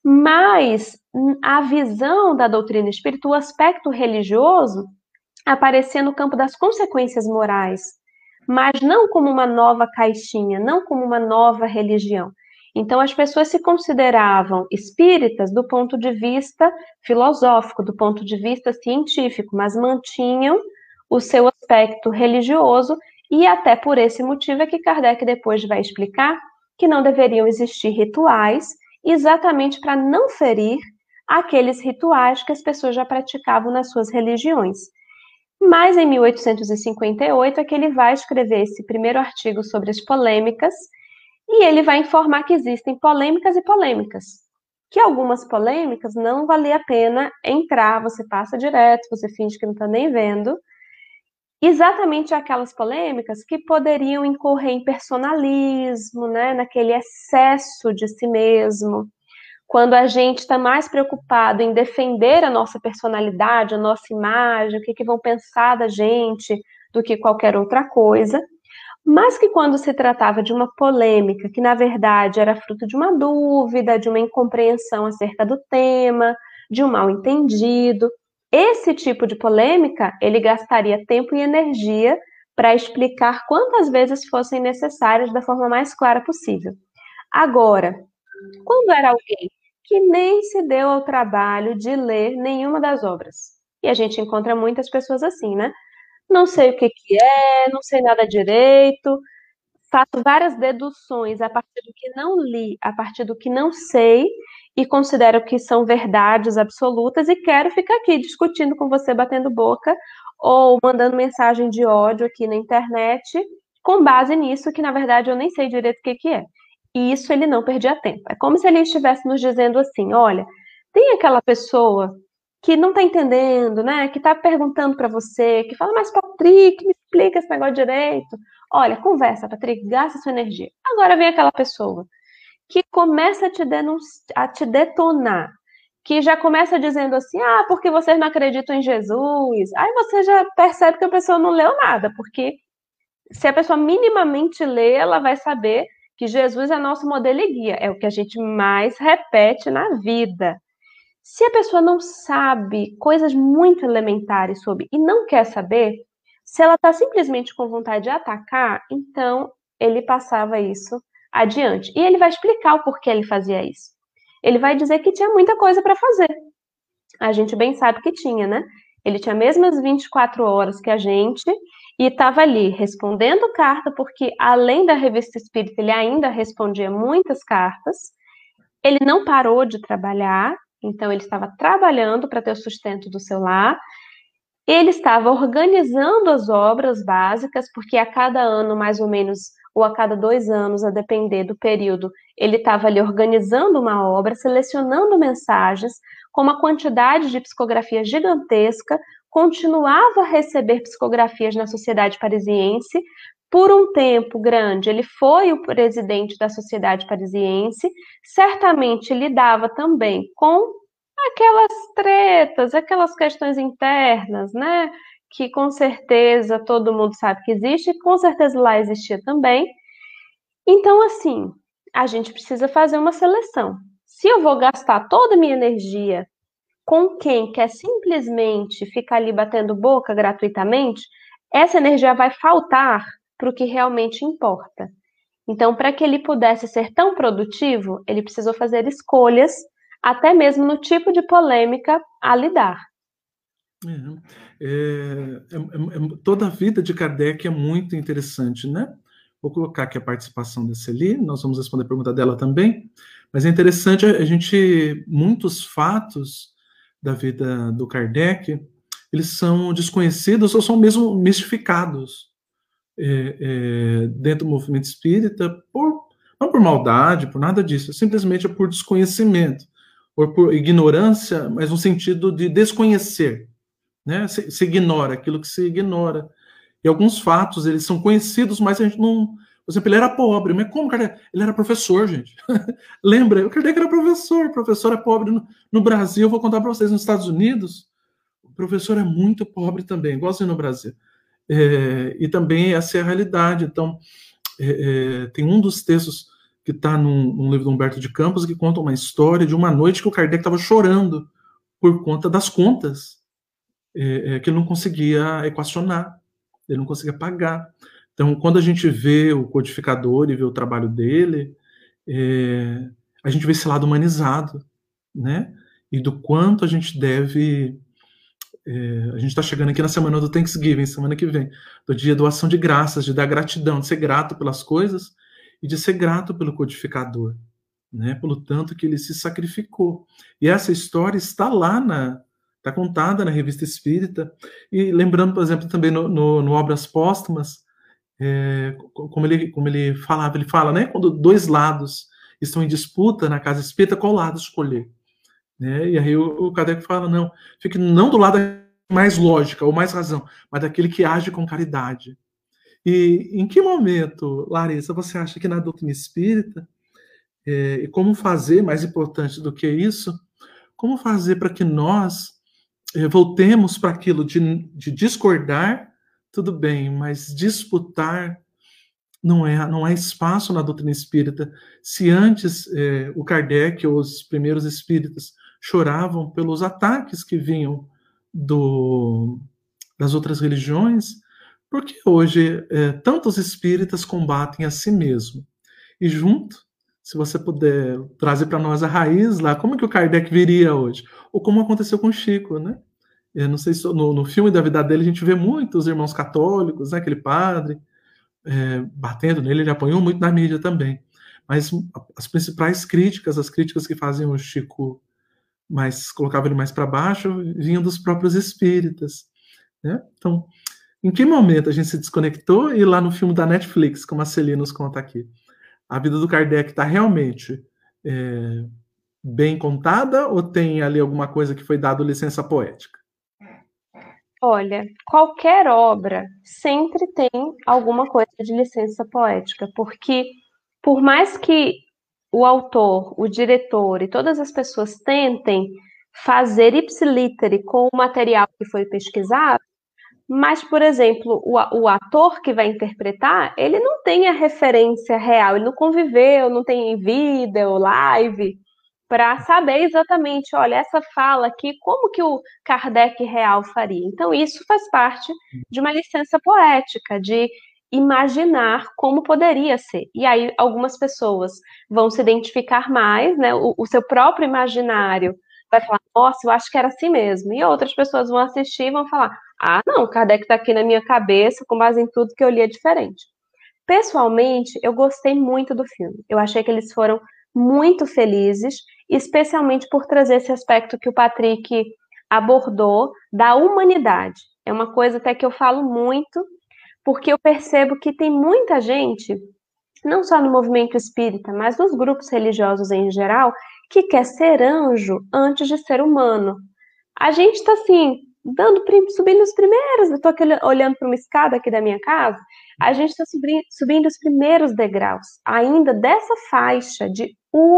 mas a visão da doutrina espírita, o aspecto religioso, aparecia no campo das consequências morais, mas não como uma nova caixinha, não como uma nova religião. Então, as pessoas se consideravam espíritas do ponto de vista filosófico, do ponto de vista científico, mas mantinham o seu aspecto religioso, e até por esse motivo é que Kardec depois vai explicar que não deveriam existir rituais, exatamente para não ferir aqueles rituais que as pessoas já praticavam nas suas religiões. Mas em 1858 é que ele vai escrever esse primeiro artigo sobre as polêmicas, e ele vai informar que existem polêmicas e polêmicas, que algumas polêmicas não valia a pena entrar, você passa direto, você finge que não está nem vendo, exatamente aquelas polêmicas que poderiam incorrer em personalismo, né, naquele excesso de si mesmo, quando a gente está mais preocupado em defender a nossa personalidade, a nossa imagem, o que vão pensar da gente, do que qualquer outra coisa, mas que quando se tratava de uma polêmica, que na verdade era fruto de uma dúvida, de uma incompreensão acerca do tema, de um mal-entendido, esse tipo de polêmica, ele gastaria tempo e energia para explicar quantas vezes fossem necessárias da forma mais clara possível. Agora, quando era alguém que nem se deu ao trabalho de ler nenhuma das obras, e a gente encontra muitas pessoas assim, né? Não sei o que é, não sei nada direito, faço várias deduções a partir do que não li, a partir do que não sei, e considero que são verdades absolutas, e quero ficar aqui discutindo com você, batendo boca, ou mandando mensagem de ódio aqui na internet, com base nisso, que na verdade eu nem sei direito o que é. E isso ele não perdia tempo. É como se ele estivesse nos dizendo assim, olha, tem aquela pessoa que não está entendendo, né? Que está perguntando para você, que fala, mas Patrick, me explica esse negócio direito. Olha, conversa, Patrick, gasta sua energia. Agora vem aquela pessoa que começa a te detonar, que já começa dizendo assim, porque vocês não acreditam em Jesus. Aí você já percebe que a pessoa não leu nada, porque se a pessoa minimamente lê, ela vai saber que Jesus é nosso modelo e guia. É o que a gente mais repete na vida. Se a pessoa não sabe coisas muito elementares sobre e não quer saber, se ela está simplesmente com vontade de atacar, então ele passava isso adiante. E ele vai explicar o porquê ele fazia isso. Ele vai dizer que tinha muita coisa para fazer. A gente bem sabe que tinha, né? Ele tinha mesmo as 24 horas que a gente e estava ali respondendo carta, porque além da revista Espírita, ele ainda respondia muitas cartas. Ele não parou de trabalhar, então ele estava trabalhando para ter o sustento do seu lar. Ele estava organizando as obras básicas, porque a cada ano, mais ou menos, ou a cada 2 anos, a depender do período, ele estava ali organizando uma obra, selecionando mensagens, com uma quantidade de psicografia gigantesca, continuava a receber psicografias na Sociedade Parisiense. Por um tempo grande, ele foi o presidente da Sociedade Parisiense, certamente lidava também com aquelas tretas, aquelas questões internas, né? Que com certeza todo mundo sabe que existe, e com certeza lá existia também. Então, assim, a gente precisa fazer uma seleção. Se eu vou gastar toda a minha energia com quem quer simplesmente ficar ali batendo boca gratuitamente, essa energia vai faltar para o que realmente importa. Então, para que ele pudesse ser tão produtivo, ele precisou fazer escolhas, até mesmo no tipo de polêmica a lidar. Toda a vida de Kardec é muito interessante, né? Vou colocar aqui a participação da Celi, nós vamos responder a pergunta dela também, mas é interessante a gente, muitos fatos da vida do Kardec, eles são desconhecidos ou são mesmo mistificados dentro do movimento espírita, não por maldade, por nada disso, simplesmente por desconhecimento, ou por ignorância, mas no sentido de desconhecer, né? Se ignora aquilo que se ignora. E alguns fatos, eles são conhecidos, mas a gente não... Por exemplo, ele era pobre, mas como, Kardec? Ele era professor, gente. Lembra? O Kardec era professor é pobre no Brasil, eu vou contar para vocês, nos Estados Unidos, o professor é muito pobre também, igualzinho no Brasil. E também essa é a realidade. Então, tem um dos textos que está num livro do Humberto de Campos que conta uma história de uma noite que o Kardec estava chorando por conta das contas que ele não conseguia equacionar, ele não conseguia pagar. Então, quando a gente vê o codificador e vê o trabalho dele, a gente vê esse lado humanizado, né? E do quanto a gente deve... a gente está chegando aqui na semana do Thanksgiving, semana que vem, do dia da ação de graças, de dar gratidão, de ser grato pelas coisas e de ser grato pelo codificador, né? Pelo tanto que ele se sacrificou. E essa história está lá está contada na Revista Espírita. E lembrando, por exemplo, também no Obras Póstumas, como ele falava, ele fala, né? Quando dois lados estão em disputa na casa espírita, qual lado escolher? Né? E aí o Kardec fala, não, fique não do lado mais lógica ou mais razão, mas daquele que age com caridade. E em que momento, Larissa, você acha que na doutrina espírita, e como fazer, mais importante do que isso, como fazer para que nós voltemos para aquilo de discordar, tudo bem, mas disputar não há espaço na doutrina espírita. Se antes o Kardec ou os primeiros espíritas choravam pelos ataques que vinham das outras religiões, porque hoje tantos espíritas combatem a si mesmo. E junto, se você puder trazer para nós a raiz lá, como que o Kardec viria hoje? Ou como aconteceu com o Chico, né? Eu não sei se no filme da vida dele a gente vê muitos irmãos católicos, né? Aquele padre batendo nele, ele apanhou muito na mídia também. Mas as principais críticas, as críticas que faziam o Chico colocavam ele mais para baixo, vinham dos próprios espíritas, né? Então, em que momento a gente se desconectou? E lá no filme da Netflix, como a Celia nos conta aqui, a vida do Kardec está realmente bem contada ou tem ali alguma coisa que foi dado licença poética? Olha, qualquer obra sempre tem alguma coisa de licença poética, porque por mais que o autor, o diretor e todas as pessoas tentem fazer ipsiliteri com o material que foi pesquisado, mas, por exemplo, o ator que vai interpretar, ele não tem a referência real, ele não conviveu, não tem vídeo, live, para saber exatamente, olha, essa fala aqui, como que o Kardec real faria. Então, isso faz parte de uma licença poética, de imaginar como poderia ser. E aí, algumas pessoas vão se identificar mais, né? O seu próprio imaginário vai falar, nossa, eu acho que era assim mesmo. E outras pessoas vão assistir e vão falar, ah, não, Kardec está aqui na minha cabeça, com base em tudo que eu li é diferente. Pessoalmente, eu gostei muito do filme. Eu achei que eles foram muito felizes, especialmente por trazer esse aspecto que o Patrick abordou da humanidade. É uma coisa até que eu falo muito, porque eu percebo que tem muita gente não só no movimento espírita, mas nos grupos religiosos em geral, que quer ser anjo antes de ser humano. A gente está assim, subindo os primeiros, eu estou olhando para uma escada aqui da minha casa, a gente está subindo os primeiros degraus, ainda dessa faixa de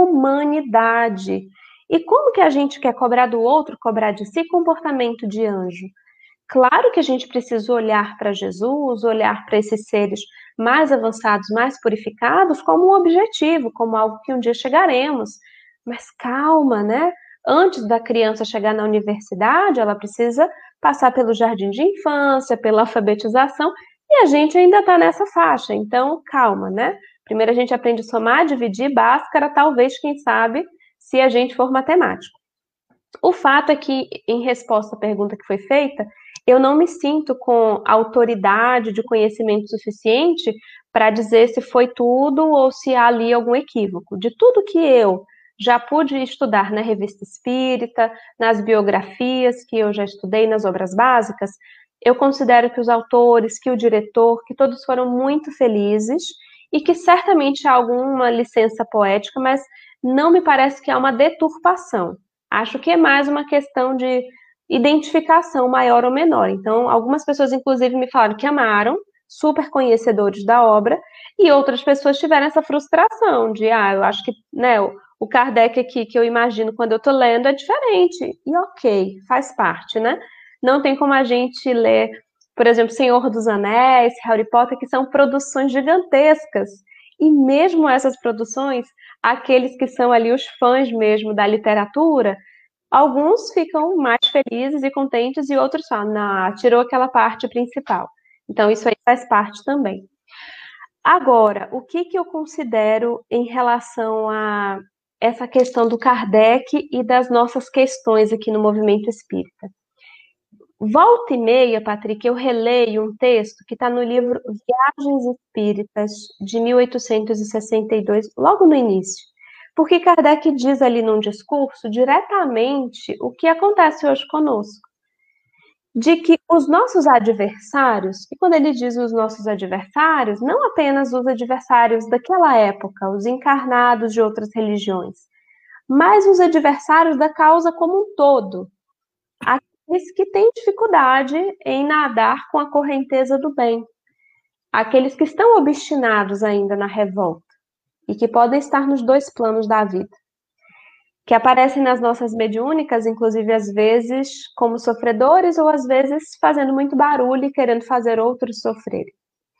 humanidade. E como que a gente quer cobrar do outro, cobrar de si comportamento de anjo? Claro que a gente precisa olhar para Jesus, olhar para esses seres mais avançados, mais purificados, como um objetivo, como algo que um dia chegaremos. Mas calma, né? Antes da criança chegar na universidade, ela precisa passar pelo jardim de infância, pela alfabetização, e a gente ainda está nessa faixa. Então, calma, né? Primeiro a gente aprende a somar, dividir, Bhaskara, talvez, quem sabe, se a gente for matemático. O fato é que, em resposta à pergunta que foi feita, eu não me sinto com autoridade de conhecimento suficiente para dizer se foi tudo ou se há ali algum equívoco. De tudo que eu já pude estudar na Revista Espírita, nas biografias que eu já estudei nas obras básicas, eu considero que os autores, que o diretor, que todos foram muito felizes e que certamente há alguma licença poética, mas não me parece que há uma deturpação. Acho que é mais uma questão de identificação maior ou menor. Então, algumas pessoas, inclusive, me falaram que amaram, super conhecedores da obra, e outras pessoas tiveram essa frustração de, eu acho que, né, o Kardec aqui, que eu imagino quando eu estou lendo, é diferente. E ok, faz parte, né? Não tem como a gente ler, por exemplo, Senhor dos Anéis, Harry Potter, que são produções gigantescas. E mesmo essas produções, aqueles que são ali os fãs mesmo da literatura, alguns ficam mais felizes e contentes e outros falam, não, tirou aquela parte principal. Então, isso aí faz parte também. Agora, o que eu considero em relação a essa questão do Kardec e das nossas questões aqui no movimento espírita? Volta e meia, Patrick, eu releio um texto que está no livro Viagens Espíritas, de 1862, logo no início. Porque Kardec diz ali num discurso diretamente o que acontece hoje conosco. De que os nossos adversários, e quando ele diz os nossos adversários, não apenas os adversários daquela época, os encarnados de outras religiões, mas os adversários da causa como um todo. Aqueles que têm dificuldade em nadar com a correnteza do bem. Aqueles que estão obstinados ainda na revolta e que podem estar nos dois planos da vida. Que aparecem nas nossas mediúnicas, inclusive às vezes como sofredores ou às vezes fazendo muito barulho e querendo fazer outros sofrerem.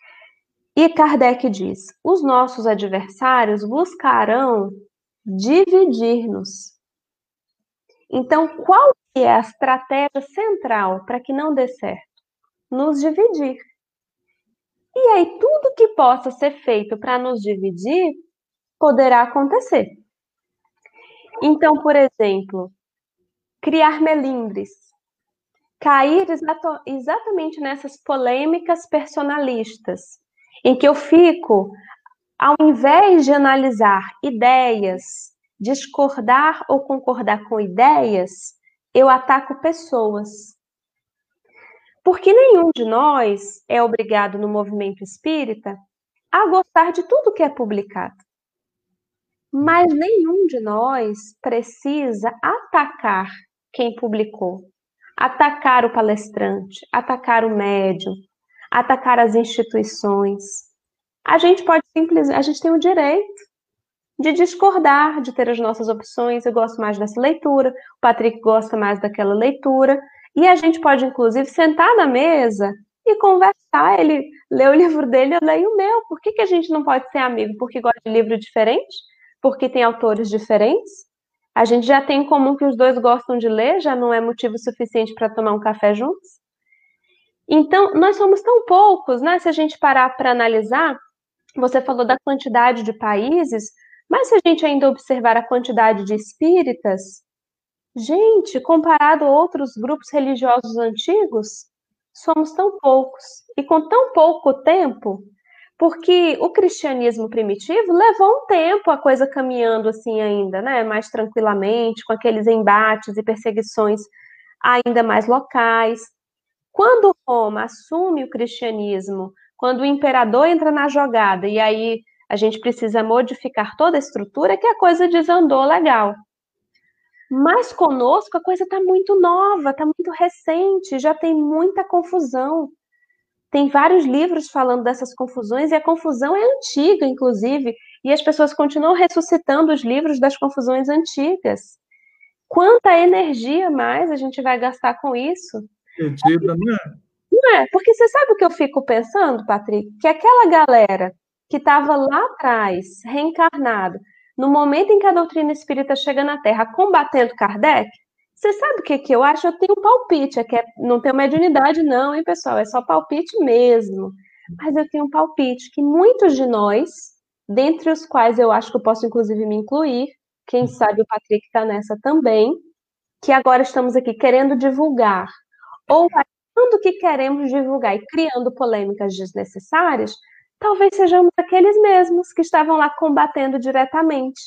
E Kardec diz: os nossos adversários buscarão dividir-nos. Então, qual que é a estratégia central para que não dê certo? Nos dividir. E aí, tudo que possa ser feito para nos dividir poderá acontecer. Então, por exemplo, criar melindres, cair exatamente nessas polêmicas personalistas, em que eu fico, ao invés de analisar ideias, discordar ou concordar com ideias, eu ataco pessoas. Porque nenhum de nós é obrigado no movimento espírita a gostar de tudo que é publicado. Mas nenhum de nós precisa atacar quem publicou, atacar o palestrante, atacar o médium, atacar as instituições. A gente pode simplesmente, a gente tem o direito de discordar, de ter as nossas opções. Eu gosto mais dessa leitura, o Patrick gosta mais daquela leitura, e a gente pode, inclusive, sentar na mesa e conversar. Ele lê o livro dele, eu leio o meu. Por que a gente não pode ser amigo? Porque gosta de livro diferente? Porque tem autores diferentes? A gente já tem em comum que os dois gostam de ler, já não é motivo suficiente para tomar um café juntos? Então, nós somos tão poucos, né? Se a gente parar para analisar, você falou da quantidade de países, mas se a gente ainda observar a quantidade de espíritas, gente, comparado a outros grupos religiosos antigos, somos tão poucos. E com tão pouco tempo, porque o cristianismo primitivo levou um tempo a coisa caminhando assim ainda, né? Mais tranquilamente, com aqueles embates e perseguições ainda mais locais. Quando Roma assume o cristianismo, quando o imperador entra na jogada, e aí a gente precisa modificar toda a estrutura, que a coisa desandou legal. Mas conosco a coisa está muito nova, está muito recente, já tem muita confusão. Tem vários livros falando dessas confusões, e a confusão é antiga, inclusive, e as pessoas continuam ressuscitando os livros das confusões antigas. Quanta energia mais a gente vai gastar com isso? Perdida, né? Não é? Porque você sabe o que eu fico pensando, Patrick? Que aquela galera que estava lá atrás, reencarnado, no momento em que a doutrina espírita chega na Terra, combatendo Kardec, você sabe o que eu acho? Eu tenho um palpite, não tenho mediunidade não, hein, pessoal? É só palpite mesmo. Mas eu tenho um palpite que muitos de nós, dentre os quais eu acho que eu posso inclusive me incluir, quem sabe o Patrick está nessa também, que agora estamos aqui querendo divulgar, ou achando que queremos divulgar e criando polêmicas desnecessárias, talvez sejamos aqueles mesmos que estavam lá combatendo diretamente.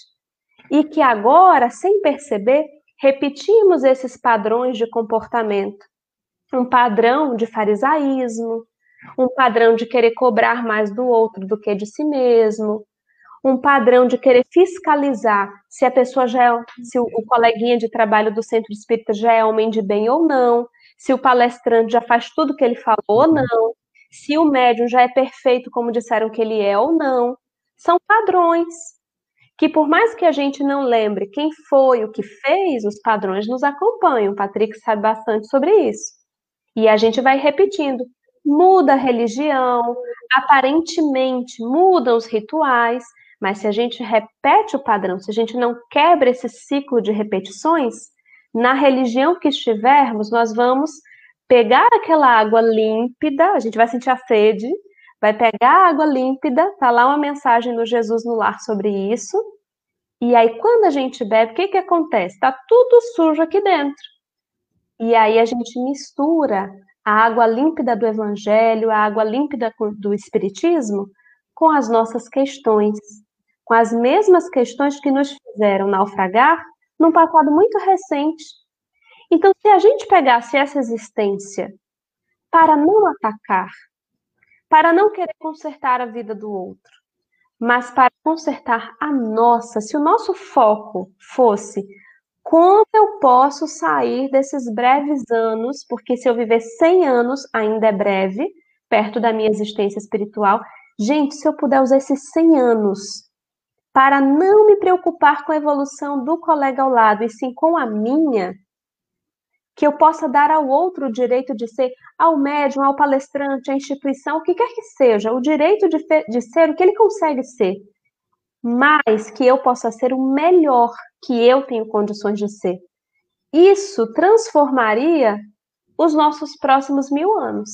E que agora, sem perceber, repetimos esses padrões de comportamento. Um padrão de farisaísmo, um padrão de querer cobrar mais do outro do que de si mesmo, um padrão de querer fiscalizar se a pessoa se o coleguinha de trabalho do centro espírita já é homem de bem ou não, se o palestrante já faz tudo que ele falou ou não, se o médium já é perfeito como disseram que ele é ou não. São padrões que, por mais que a gente não lembre quem foi, o que fez, os padrões nos acompanham. O Patrick sabe bastante sobre isso. E a gente vai repetindo. Muda a religião, aparentemente mudam os rituais, mas se a gente repete o padrão, se a gente não quebra esse ciclo de repetições, na religião que estivermos, nós vamos pegar aquela água límpida, a gente vai sentir a sede, vai pegar a água límpida, tá lá uma mensagem do Jesus no Lar sobre isso, e aí quando a gente bebe, o que acontece? Tá tudo sujo aqui dentro. E aí a gente mistura a água límpida do Evangelho, a água límpida do Espiritismo, com as nossas questões, com as mesmas questões que nos fizeram naufragar num passado muito recente. Então, se a gente pegasse essa existência para não atacar, para não querer consertar a vida do outro, mas para consertar a nossa, se o nosso foco fosse como eu posso sair desses breves anos, porque se eu viver 100 anos ainda é breve, perto da minha existência espiritual. Gente, se eu puder usar esses 100 anos para não me preocupar com a evolução do colega ao lado, e sim com a minha, que eu possa dar ao outro o direito de ser, ao médium, ao palestrante, à instituição, o que quer que seja, o direito de ser o que ele consegue ser, mas que eu possa ser o melhor que eu tenho condições de ser. Isso transformaria os nossos próximos 1000 anos.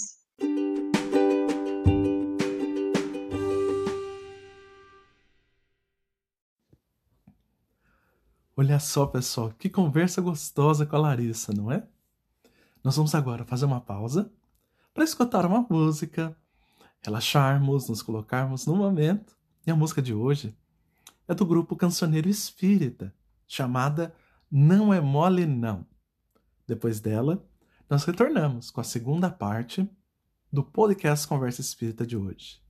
Olha só, pessoal, que conversa gostosa com a Larissa, não é? Nós vamos agora fazer uma pausa para escutar uma música, relaxarmos, nos colocarmos no momento. E a música de hoje é do grupo Cancioneiro Espírita, chamada Não é Mole Não. Depois dela, nós retornamos com a segunda parte do podcast Conversa Espírita de hoje.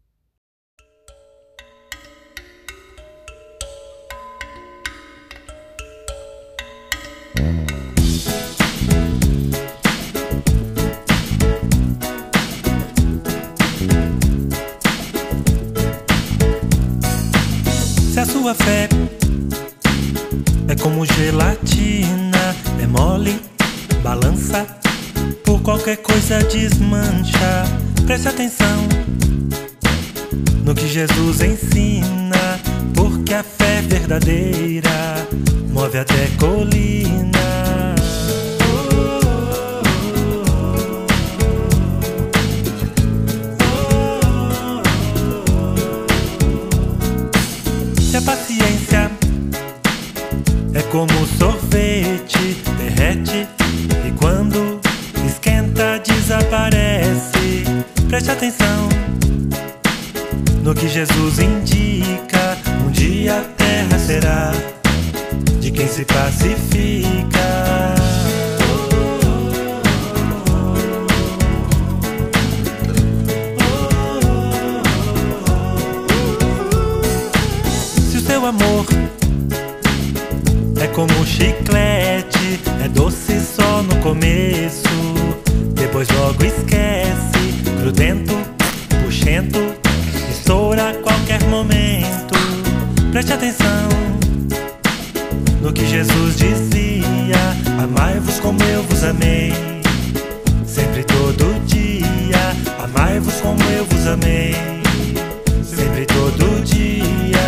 Se a sua fé é como gelatina, é mole, balança, por qualquer coisa desmancha. Preste atenção no que Jesus ensina, porque a fé verdadeira move até colina. Se a paciência é como sorvete, derrete e quando esquenta desaparece. Preste atenção no que Jesus indica, um dia a terra será de quem se pacifica. é como chiclete, é doce só no começo, depois logo esquece, grudento, puxento, estoura a qualquer momento. Preste atenção no que Jesus dizia: amai-vos como eu vos amei. Sempre todo dia, amai-vos como eu vos amei. Sempre todo dia.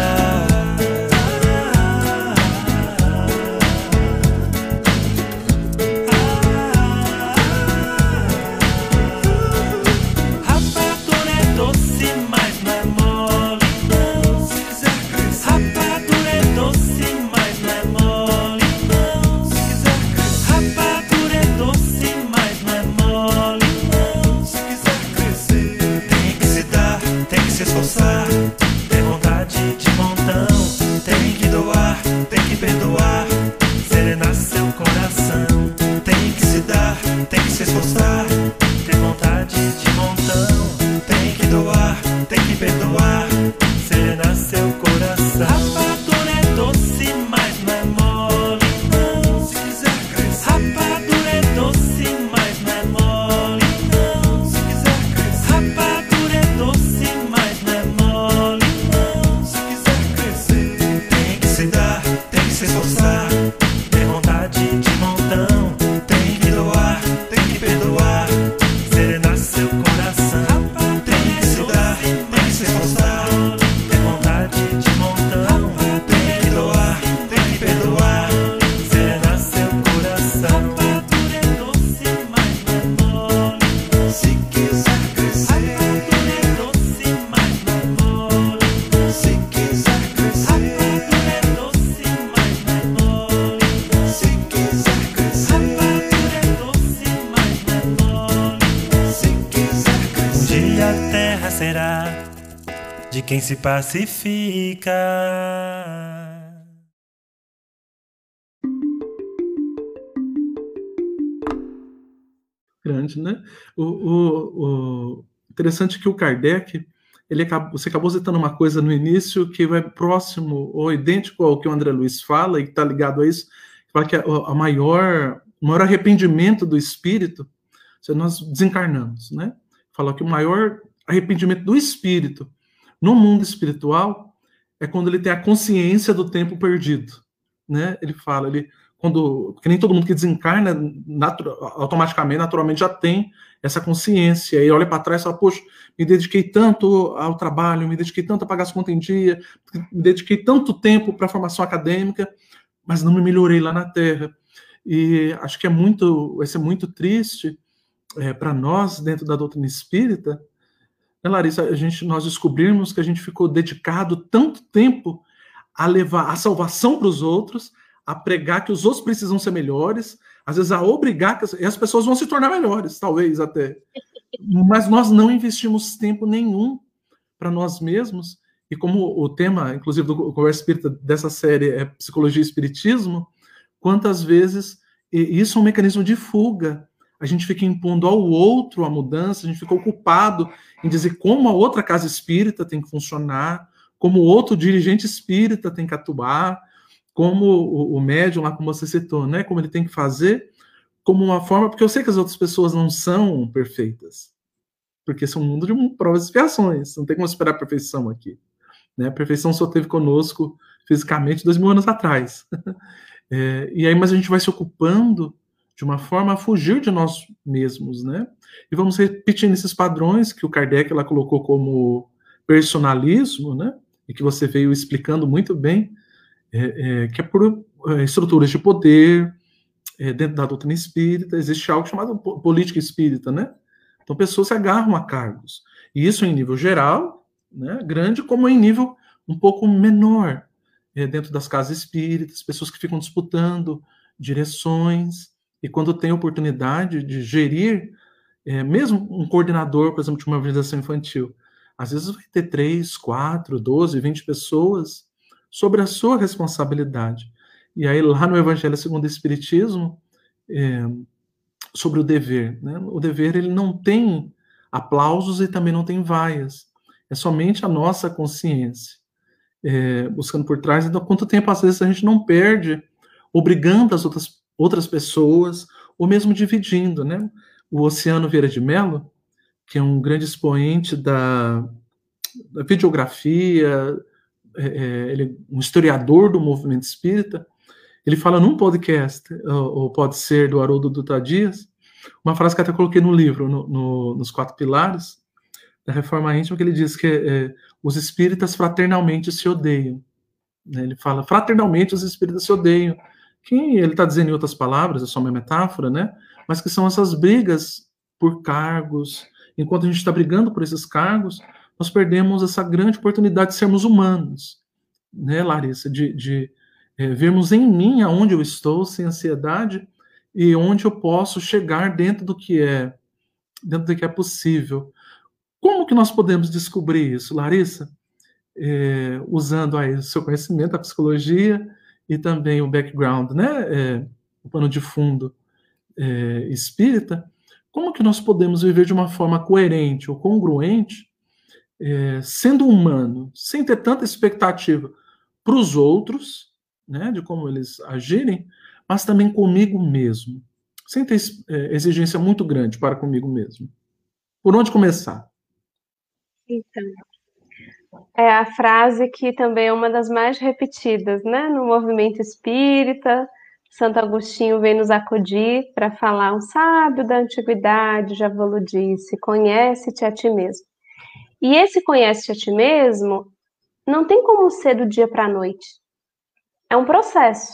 Rapadura é doce, mas não é mole, não. Se quiser crescer. Rapadura é doce, mas não é mole, não. Se quiser crescer. Rapadura é doce, mas não é mole, não. Se quiser crescer. Tem que se dar, tem que se esforçar. Tem vontade de montão. Tem que doar, tem que perdoar. Serenar seu coração. Tem que se dar, tem que se esforçar. Tem vontade de montão. Tem que doar, tem que perdoar. Serenar seu coração. Rapadura é doce, mas não é mole, não. Se quiser crescer. Rapadura é doce, mas não é mole, não. Se quiser crescer. Rapadura é doce, mas não é mole, não. Se quiser crescer. Tem que se dar, tem que se esforçar. Tem vontade de montão. Tem que doar, tem que perdoar. Serenar seu coração. Tem que se dar, tem que se esforçar. Tem vontade de montão. Tem que doar, tem que perdoar. Serenar seu coração. Rapadura é doce, mas não é mole, não. Se quiser crescer. Rapadura é doce, mas não é mole, não. Se quiser crescer. Rapadura é doce, mas não é mole, não. Se quiser crescer. Rapadura é doce, mas não é mole, não. Se quiser crescer. Um dia a terra será de quem se pacifica. Grande, né? O interessante é que o Kardec, você acabou citando uma coisa no início que vai próximo ou idêntico ao que o André Luiz fala, e que está ligado a isso, que fala que o maior arrependimento do espírito, se nós desencarnamos, né? Fala que o maior arrependimento do espírito no mundo espiritual é quando ele tem a consciência do tempo perdido, né? Ele fala, porque nem todo mundo que desencarna automaticamente, naturalmente já tem essa consciência, e olha para trás e fala: poxa, me dediquei tanto ao trabalho, me dediquei tanto a pagar as contas em dia, me dediquei tanto tempo para a formação acadêmica, mas não me melhorei lá na Terra. E acho que vai ser muito triste para nós, dentro da doutrina espírita, né, Larissa, nós descobrirmos que a gente ficou dedicado tanto tempo a levar a salvação para os outros, a pregar que os outros precisam ser melhores, às vezes a obrigar que as pessoas vão se tornar melhores, talvez até. Mas nós não investimos tempo nenhum para nós mesmos, e como o tema, inclusive, do Conversa Espírita dessa série é Psicologia e Espiritismo, quantas vezes isso é um mecanismo de fuga. A gente fica impondo ao outro a mudança, a gente fica ocupado em dizer como a outra casa espírita tem que funcionar, como o outro dirigente espírita tem que atuar, como o médium lá, como você citou, né? Como ele tem que fazer, como uma forma, porque eu sei que as outras pessoas não são perfeitas, porque esse é um mundo de provas e expiações, não tem como esperar a perfeição aqui, né? A perfeição só teve conosco fisicamente 2000 anos atrás. E aí, mas a gente vai se ocupando de uma forma a fugir de nós mesmos, né? E vamos repetindo esses padrões que o Kardec lá colocou como personalismo, né? E que você veio explicando muito bem, que é por estruturas de poder, dentro da doutrina espírita, existe algo chamado política espírita, né? Então, pessoas se agarram a cargos. E isso em nível geral, né, grande, como em nível um pouco menor, dentro das casas espíritas, pessoas que ficam disputando direções, e quando tem oportunidade de gerir, mesmo um coordenador, por exemplo, de uma organização infantil, às vezes vai ter 3, 4, 12, 20 pessoas sobre a sua responsabilidade. E aí, lá no Evangelho segundo o Espiritismo, sobre o dever, né? O dever, ele não tem aplausos e também não tem vaias. É somente a nossa consciência. Buscando por trás. Então, quanto tempo, às vezes, a gente não perde obrigando as outras pessoas, ou mesmo dividindo, né? O Oceano Vieira de Mello, que é um grande expoente da videografia, ele é um historiador do movimento espírita, ele fala num podcast, ou pode ser do Haroldo Dutra Dias, uma frase que até coloquei no livro, nos 4 pilares da Reforma Íntima, que ele diz que os espíritas fraternalmente se odeiam. Né? Ele fala, fraternalmente os espíritas se odeiam. Que ele está dizendo em outras palavras, é só uma metáfora, né? Mas que são essas brigas por cargos. Enquanto a gente está brigando por esses cargos, nós perdemos essa grande oportunidade de sermos humanos, né, Larissa? De vermos em mim aonde eu estou, sem ansiedade, e onde eu posso chegar dentro do que é possível. Como que nós podemos descobrir isso, Larissa? Usando aí o seu conhecimento, a psicologia e também o background, né, o pano de fundo espírita, como que nós podemos viver de uma forma coerente ou congruente, sendo humano, sem ter tanta expectativa para os outros, né, de como eles agirem, mas também comigo mesmo, sem ter exigência muito grande para comigo mesmo. Por onde começar? Então, é a frase que também é uma das mais repetidas, né, no movimento espírita. Santo Agostinho vem nos acudir para falar: um sábio da antiguidade já vos disse, conhece-te a ti mesmo. E esse conhece-te a ti mesmo não tem como ser do dia para a noite. É um processo.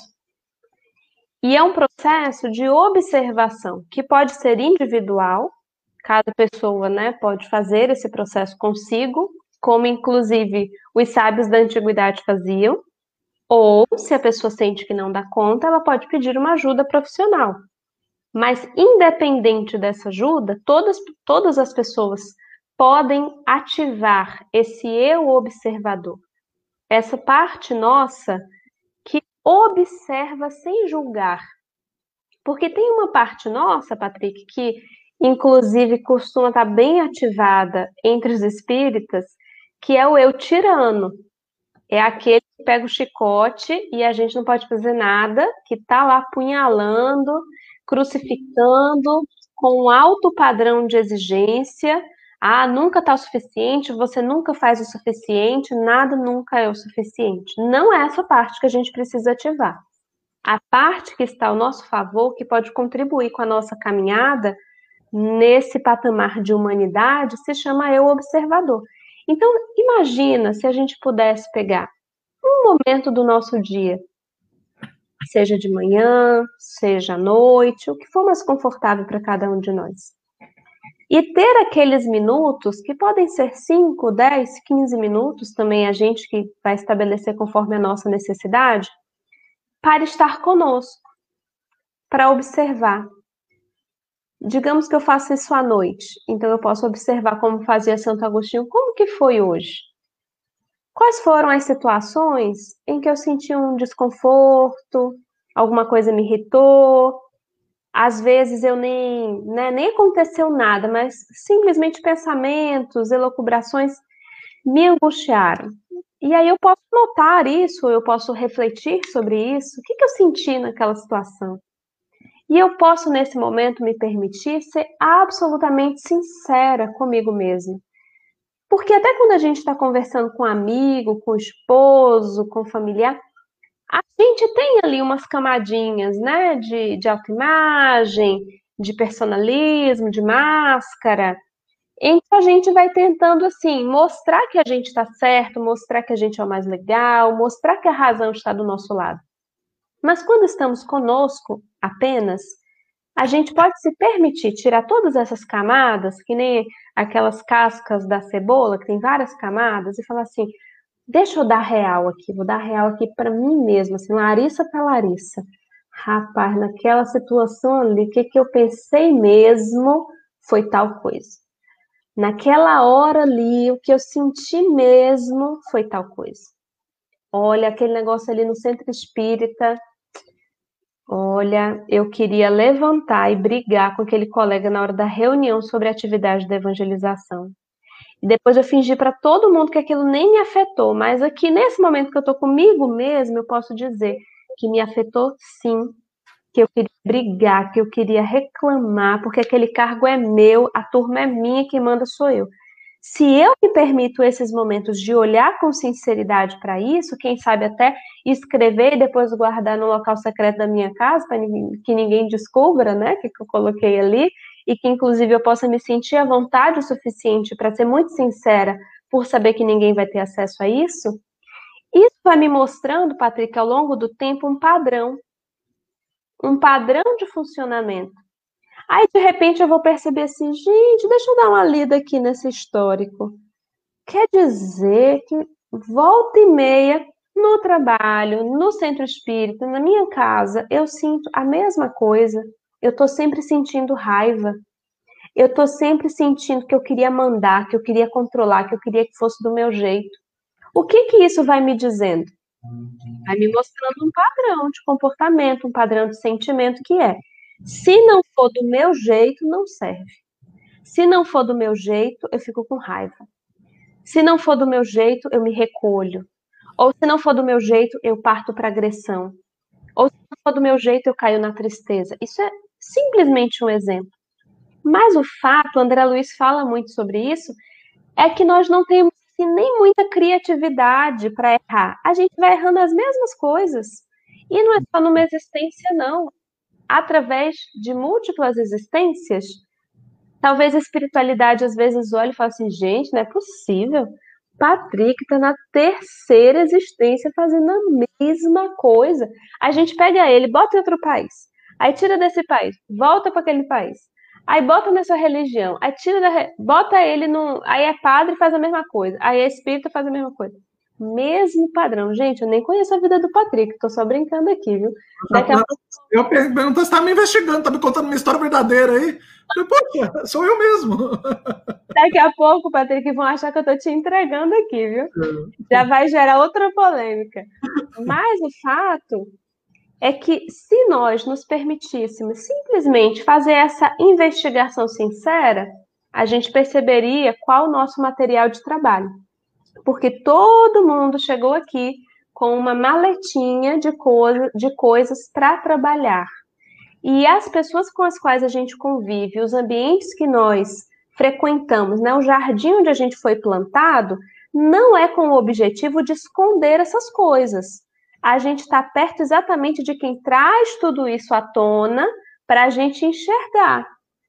E é um processo de observação, que pode ser individual, cada pessoa, né, pode fazer esse processo consigo, como inclusive os sábios da antiguidade faziam, ou, se a pessoa sente que não dá conta, ela pode pedir uma ajuda profissional. Mas, independente dessa ajuda, todas as pessoas podem ativar esse eu observador. Essa parte nossa que observa sem julgar. Porque tem uma parte nossa, Patrick, que inclusive costuma estar bem ativada entre os espíritas, que é o eu tirano. É aquele que pega o chicote e a gente não pode fazer nada, que está lá apunhalando, crucificando, com um alto padrão de exigência. Ah, nunca está o suficiente, você nunca faz o suficiente, nada nunca é o suficiente. Não é essa parte que a gente precisa ativar. A parte que está ao nosso favor, que pode contribuir com a nossa caminhada nesse patamar de humanidade, se chama eu observador. Então, imagina se a gente pudesse pegar um momento do nosso dia, seja de manhã, seja à noite, o que for mais confortável para cada um de nós. E ter aqueles minutos, que podem ser 5, 10, 15 minutos, também a gente que vai estabelecer conforme a nossa necessidade, para estar conosco, para observar. Digamos que eu faço isso à noite, então eu posso observar como fazia Santo Agostinho, como que foi hoje? Quais foram as situações em que eu senti um desconforto, alguma coisa me irritou, às vezes eu nem aconteceu nada, mas simplesmente pensamentos, elucubrações me angustiaram. E aí eu posso notar isso, eu posso refletir sobre isso, o que eu senti naquela situação. E eu posso, nesse momento, me permitir ser absolutamente sincera comigo mesma. Porque até quando a gente está conversando com um amigo, com o esposo, com o familiar, a gente tem ali umas camadinhas, né, de autoimagem, de personalismo, de máscara, em que a gente vai tentando, assim, mostrar que a gente está certo, mostrar que a gente é o mais legal, mostrar que a razão está do nosso lado. Mas quando estamos conosco apenas, a gente pode se permitir tirar todas essas camadas, que nem aquelas cascas da cebola, que tem várias camadas, e falar assim, deixa eu dar real aqui, vou dar real aqui para mim mesma, assim, Larissa para Larissa. Rapaz, naquela situação ali, o que eu pensei mesmo foi tal coisa. Naquela hora ali, o que eu senti mesmo foi tal coisa. Olha, aquele negócio ali no centro espírita, olha, eu queria levantar e brigar com aquele colega na hora da reunião sobre a atividade da evangelização. E depois eu fingi para todo mundo que aquilo nem me afetou, mas aqui nesse momento que eu estou comigo mesmo, eu posso dizer, que me afetou sim, que eu queria brigar, que eu queria reclamar, porque aquele cargo é meu, a turma é minha, quem manda sou eu. Se eu me permito esses momentos de olhar com sinceridade para isso, quem sabe até escrever e depois guardar no local secreto da minha casa, para que ninguém descubra, né, que eu coloquei ali, e que inclusive eu possa me sentir à vontade o suficiente para ser muito sincera, por saber que ninguém vai ter acesso a isso, isso vai me mostrando, Patrick, ao longo do tempo, um padrão de funcionamento. Aí, de repente, eu vou perceber assim, gente, deixa eu dar uma lida aqui nesse histórico. Quer dizer que volta e meia, no trabalho, no centro espírita, na minha casa, eu sinto a mesma coisa. Eu estou sempre sentindo raiva. Eu estou sempre sentindo que eu queria mandar, que eu queria controlar, que eu queria que fosse do meu jeito. O que que isso vai me dizendo? Vai me mostrando um padrão de comportamento, um padrão de sentimento que é: se não for do meu jeito, não serve. Se não for do meu jeito, eu fico com raiva. Se não for do meu jeito, eu me recolho. Ou se não for do meu jeito, eu parto para agressão. Ou se não for do meu jeito, eu caio na tristeza. Isso é simplesmente um exemplo. Mas o fato, André Luiz fala muito sobre isso, é que nós não temos assim, nem muita criatividade para errar. A gente vai errando as mesmas coisas. E não é só numa existência, não. Através de múltiplas existências, talvez a espiritualidade às vezes olhe e fale assim, gente, não é possível. Patrick está na terceira existência fazendo a mesma coisa. A gente pega ele, bota em outro país, aí tira desse país, volta para aquele país, aí bota nessa religião, aí bota ele aí é padre e faz a mesma coisa, aí é espírita e faz a mesma coisa. Mesmo padrão. Gente, eu nem conheço a vida do Patrick, tô só brincando aqui, viu? Daqui a pouco... Eu pergunto, você tá me investigando, tá me contando uma história verdadeira aí. Poxa, sou eu mesmo. Daqui a pouco, Patrick, vão achar que eu tô te entregando aqui, viu? Já vai gerar outra polêmica. Mas o fato é que se nós nos permitíssemos simplesmente fazer essa investigação sincera, a gente perceberia qual o nosso material de trabalho. Porque todo mundo chegou aqui com uma maletinha de coisas para trabalhar. E as pessoas com as quais a gente convive, os ambientes que nós frequentamos, né, o jardim onde a gente foi plantado, não é com o objetivo de esconder essas coisas. A gente está perto exatamente de quem traz tudo isso à tona para a gente enxergar.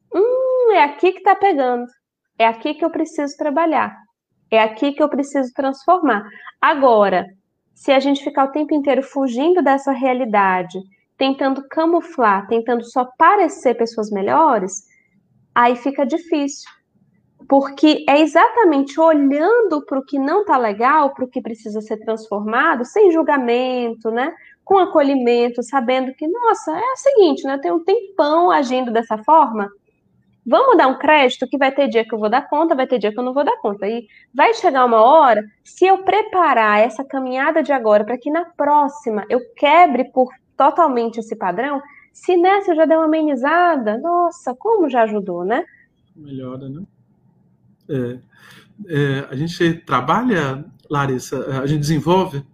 É aqui que está pegando. É aqui que eu preciso trabalhar. É aqui que eu preciso transformar. Agora, se a gente ficar o tempo inteiro fugindo dessa realidade, tentando camuflar, tentando só parecer pessoas melhores, aí fica difícil. Porque é exatamente olhando para o que não está legal, para o que precisa ser transformado, sem julgamento, né? Com acolhimento, sabendo que, nossa, é o seguinte, né? Eu tenho um tempão agindo dessa forma. Vamos dar um crédito que vai ter dia que eu vou dar conta, vai ter dia que eu não vou dar conta. E vai chegar uma hora, se eu preparar essa caminhada de agora para que na próxima eu quebre totalmente esse padrão, se nessa eu já der uma amenizada, nossa, como já ajudou, né? Melhora, né? A gente trabalha, Larissa, a gente desenvolve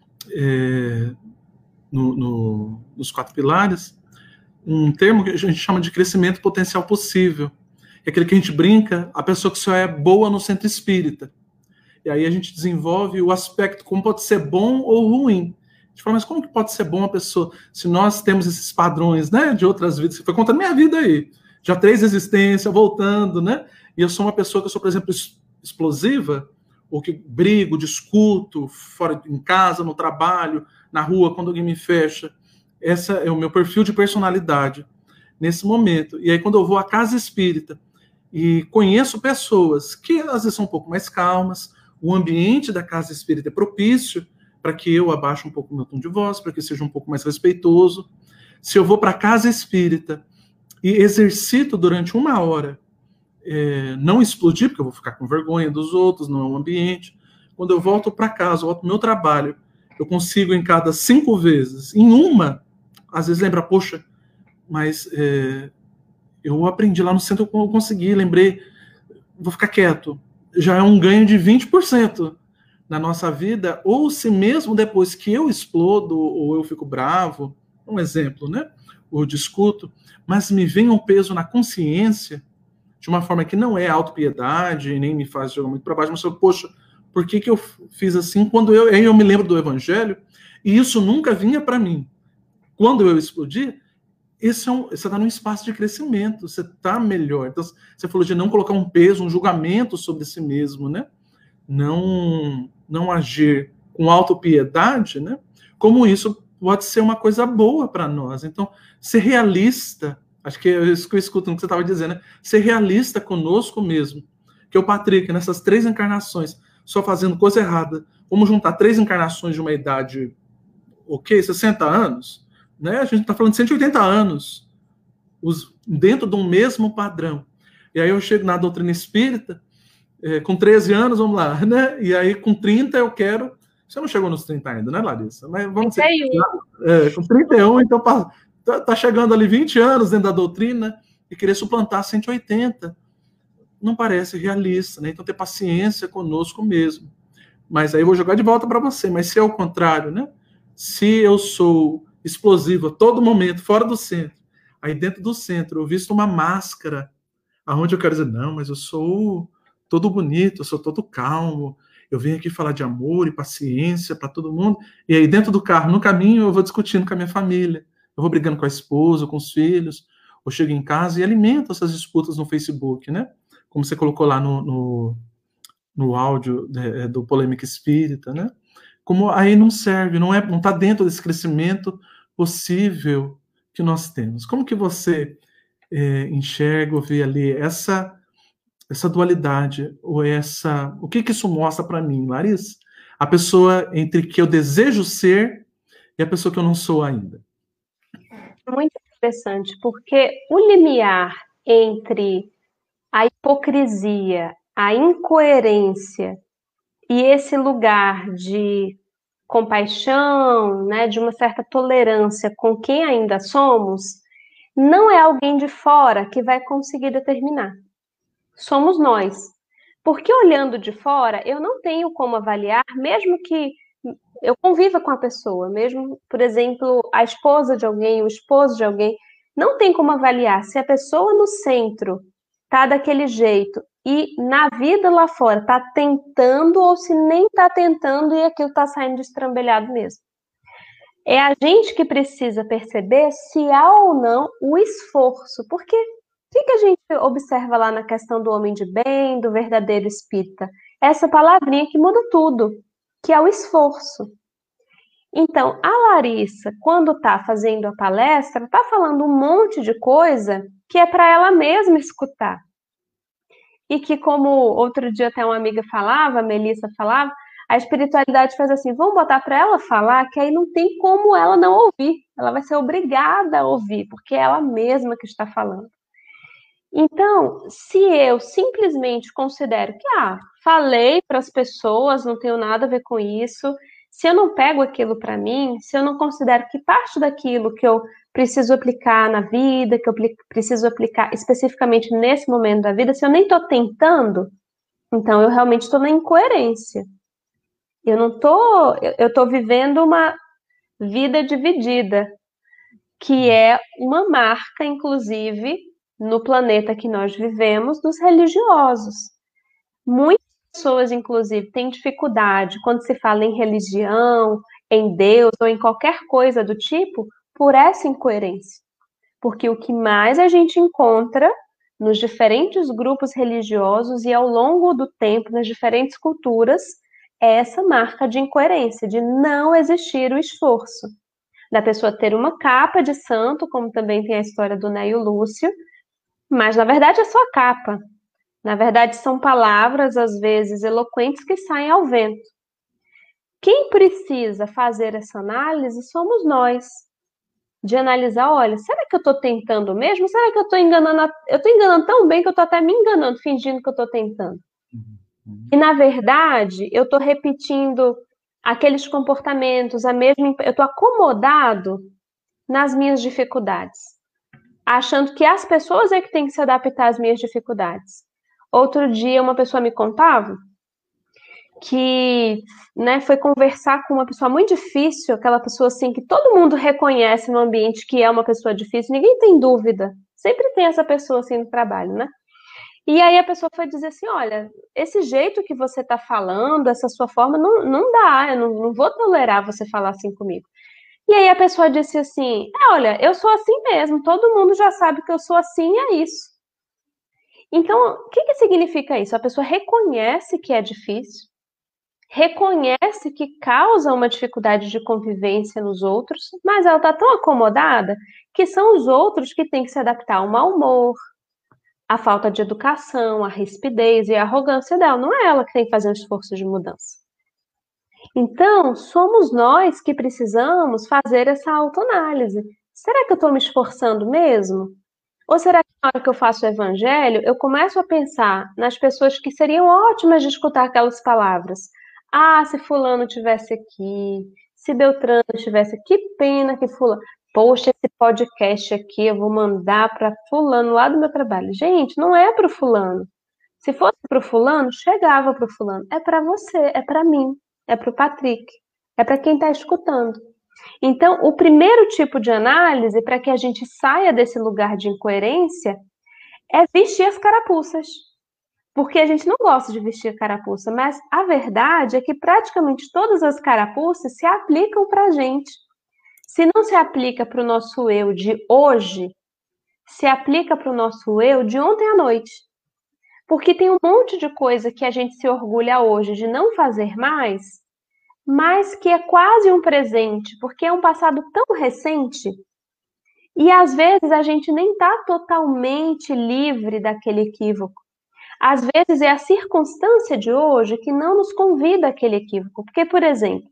nos 4 pilares um termo que a gente chama de crescimento potencial possível. É aquele que a gente brinca, a pessoa que só é boa no centro espírita. E aí a gente desenvolve o aspecto como pode ser bom ou ruim. A gente fala, mas como que pode ser bom a pessoa se nós temos esses padrões, né, de outras vidas? Você foi contando minha vida aí. Já 3 existências, voltando, né? E eu sou uma pessoa que eu sou, por exemplo, explosiva, ou que brigo, discuto, fora em casa, no trabalho, na rua, quando alguém me fecha. Esse é o meu perfil de personalidade nesse momento. E aí, quando eu vou à casa espírita e conheço pessoas que às vezes são um pouco mais calmas, o ambiente da casa espírita é propício para que eu abaixe um pouco o meu tom de voz, para que seja um pouco mais respeitoso. Se eu vou para a casa espírita e exercito durante 1 hora, não explodir, porque eu vou ficar com vergonha dos outros, não é um ambiente. Quando eu volto para casa, eu volto para o meu trabalho, eu consigo em cada 5 vezes, em uma, às vezes lembra, poxa, mas eu aprendi lá no centro, eu consegui, lembrei, vou ficar quieto. Já é um ganho de 20%, na nossa vida, ou se mesmo depois que eu explodo ou eu fico bravo, um exemplo, né? Ou discuto, mas me vem um peso na consciência, de uma forma que não é autopiedade, nem me faz jogar muito para baixo, mas eu, poxa, por que eu fiz assim? Aí eu me lembro do Evangelho, e isso nunca vinha para mim. Quando eu explodir, você está num espaço de crescimento, você está melhor. Então, você falou de não colocar um peso, um julgamento sobre si mesmo, né? Não agir com autopiedade, né? Como isso pode ser uma coisa boa para nós. Então, ser realista, acho que é isso que eu escuto no que você estava dizendo, né? Ser realista conosco mesmo. Que o Patrick, nessas 3 encarnações, só fazendo coisa errada, vamos juntar 3 encarnações de uma idade, 60 anos, né? A gente está falando de 180 anos, dentro de um mesmo padrão. E aí eu chego na doutrina espírita, com 13 anos, vamos lá, né? E aí com 30 eu quero... Você não chegou nos 30 ainda, né, Larissa? Mas vamos dizer, com 31, então tá chegando ali 20 anos dentro da doutrina e querer suplantar 180. Não parece realista, né? Então ter paciência conosco mesmo. Mas aí eu vou jogar de volta para você. Mas se é o contrário, né? Se eu sou explosivo a todo momento, fora do centro, aí dentro do centro eu visto uma máscara, aonde eu quero dizer, não, mas eu sou todo bonito, eu sou todo calmo, eu venho aqui falar de amor e paciência para todo mundo, e aí dentro do carro, no caminho, eu vou discutindo com a minha família, eu vou brigando com a esposa, com os filhos, eu chego em casa e alimento essas disputas no Facebook, né? Como você colocou lá no áudio do Polêmica Espírita, né? Como aí não serve, não está dentro desse crescimento possível que nós temos. Como que você enxerga ou vê ali essa dualidade, ou o que isso mostra para mim, Larissa? A pessoa entre que eu desejo ser e a pessoa que eu não sou ainda. Muito interessante, porque o limiar entre a hipocrisia, a incoerência e esse lugar de compaixão, né, de uma certa tolerância com quem ainda somos, não é alguém de fora que vai conseguir determinar. Somos nós. Porque olhando de fora, eu não tenho como avaliar, mesmo que eu conviva com a pessoa, mesmo, por exemplo, a esposa de alguém, o esposo de alguém, não tem como avaliar se a pessoa no centro tá daquele jeito e na vida lá fora tá tentando ou se nem tá tentando e aquilo tá saindo destrambelhado mesmo. É a gente que precisa perceber se há ou não o esforço, porque o que a gente observa lá na questão do homem de bem, do verdadeiro espírita? Essa palavrinha que muda tudo, que é o esforço. Então, a Larissa, quando está fazendo a palestra, está falando um monte de coisa que é para ela mesma escutar. E que, como outro dia até uma amiga falava, a Melissa falava, a espiritualidade faz assim, vamos botar para ela falar, que aí não tem como ela não ouvir. Ela vai ser obrigada a ouvir, porque é ela mesma que está falando. Então, se eu simplesmente considero que, falei para as pessoas, não tenho nada a ver com isso, se eu não pego aquilo para mim, se eu não considero que parte daquilo que eu preciso aplicar na vida, que eu preciso aplicar especificamente nesse momento da vida, se eu nem estou tentando, então eu realmente estou na incoerência. Eu estou vivendo uma vida dividida, que é uma marca, inclusive, no planeta que nós vivemos, dos religiosos. Muitas pessoas, inclusive, têm dificuldade quando se fala em religião, em Deus ou em qualquer coisa do tipo, por essa incoerência. Porque o que mais a gente encontra nos diferentes grupos religiosos e ao longo do tempo, nas diferentes culturas, é essa marca de incoerência, de não existir o esforço. Da pessoa ter uma capa de santo, como também tem a história do Neio Lúcio, mas, na verdade, é só a capa. Na verdade, são palavras, às vezes, eloquentes que saem ao vento. Quem precisa fazer essa análise somos nós. De analisar, olha, será que eu estou tentando mesmo? Será que eu estou enganando? Eu estou enganando tão bem que eu estou até me enganando, fingindo que eu estou tentando. E, na verdade, eu estou repetindo aqueles comportamentos, eu estou acomodado nas minhas dificuldades, achando que as pessoas é que têm que se adaptar às minhas dificuldades. Outro dia, uma pessoa me contava que, né, foi conversar com uma pessoa muito difícil, aquela pessoa assim que todo mundo reconhece no ambiente que é uma pessoa difícil, ninguém tem dúvida. Sempre tem essa pessoa assim no trabalho, né? E aí a pessoa foi dizer assim, olha, esse jeito que você está falando, essa sua forma, não dá, eu não vou tolerar você falar assim comigo. E aí a pessoa disse assim, olha, eu sou assim mesmo, todo mundo já sabe que eu sou assim e é isso. Então, o que significa isso? A pessoa reconhece que é difícil, reconhece que causa uma dificuldade de convivência nos outros, mas ela está tão acomodada que são os outros que têm que se adaptar ao mau humor, à falta de educação, à rispidez e à arrogância dela. Não é ela que tem que fazer um esforço de mudança. Então, somos nós que precisamos fazer essa autoanálise. Será que eu estou me esforçando mesmo? Ou será que na hora que eu faço o evangelho, eu começo a pensar nas pessoas que seriam ótimas de escutar aquelas palavras? Ah, se fulano tivesse aqui, se Beltrano estivesse, que pena que fulano... Poxa, esse podcast aqui eu vou mandar para fulano lá do meu trabalho. Gente, não é para o fulano. Se fosse para o fulano, chegava para o fulano. É para você, é para mim, é para o Patrick, é para quem está escutando. Então, o primeiro tipo de análise, para que a gente saia desse lugar de incoerência, é vestir as carapuças. Porque a gente não gosta de vestir a carapuça, mas a verdade é que praticamente todas as carapuças se aplicam para a gente. Se não se aplica para o nosso eu de hoje, se aplica para o nosso eu de ontem à noite. Porque tem um monte de coisa que a gente se orgulha hoje de não fazer mais, mas que é quase um presente, porque é um passado tão recente, e às vezes a gente nem está totalmente livre daquele equívoco. Às vezes é a circunstância de hoje que não nos convida àquele equívoco. Porque, por exemplo,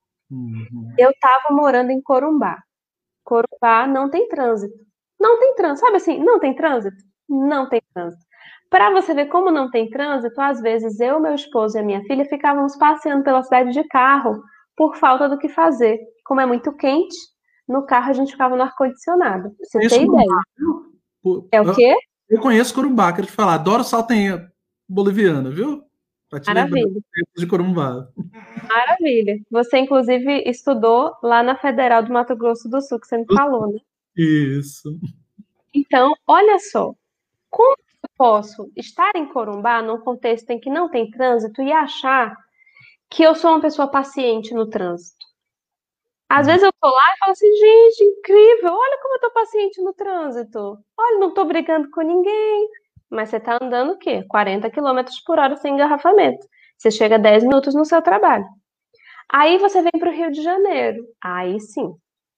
eu estava morando em Corumbá. Corumbá não tem trânsito. Não tem trânsito. Sabe assim, não tem trânsito? Não tem trânsito. Para você ver como não tem trânsito, às vezes eu, meu esposo e a minha filha ficávamos passeando pela cidade de carro por falta do que fazer. Como é muito quente, no carro a gente ficava no ar-condicionado. Você tem ideia? É o quê? Eu conheço Corumbá, quero te falar. Adoro saltenha boliviana, viu? Pra te lembrar de Corumbá. Maravilha. Você, inclusive, estudou lá na Federal do Mato Grosso do Sul, que você me falou, né? Isso. Então, olha só. Como eu posso estar em Corumbá, num contexto em que não tem trânsito, e achar que eu sou uma pessoa paciente no trânsito? Às vezes eu tô lá e falo assim, gente, incrível, olha como eu tô paciente no trânsito. Olha, não tô brigando com ninguém. Mas você tá andando o quê? 40 km por hora sem engarrafamento. Você chega 10 minutos no seu trabalho. Aí você vem para o Rio de Janeiro. Aí sim.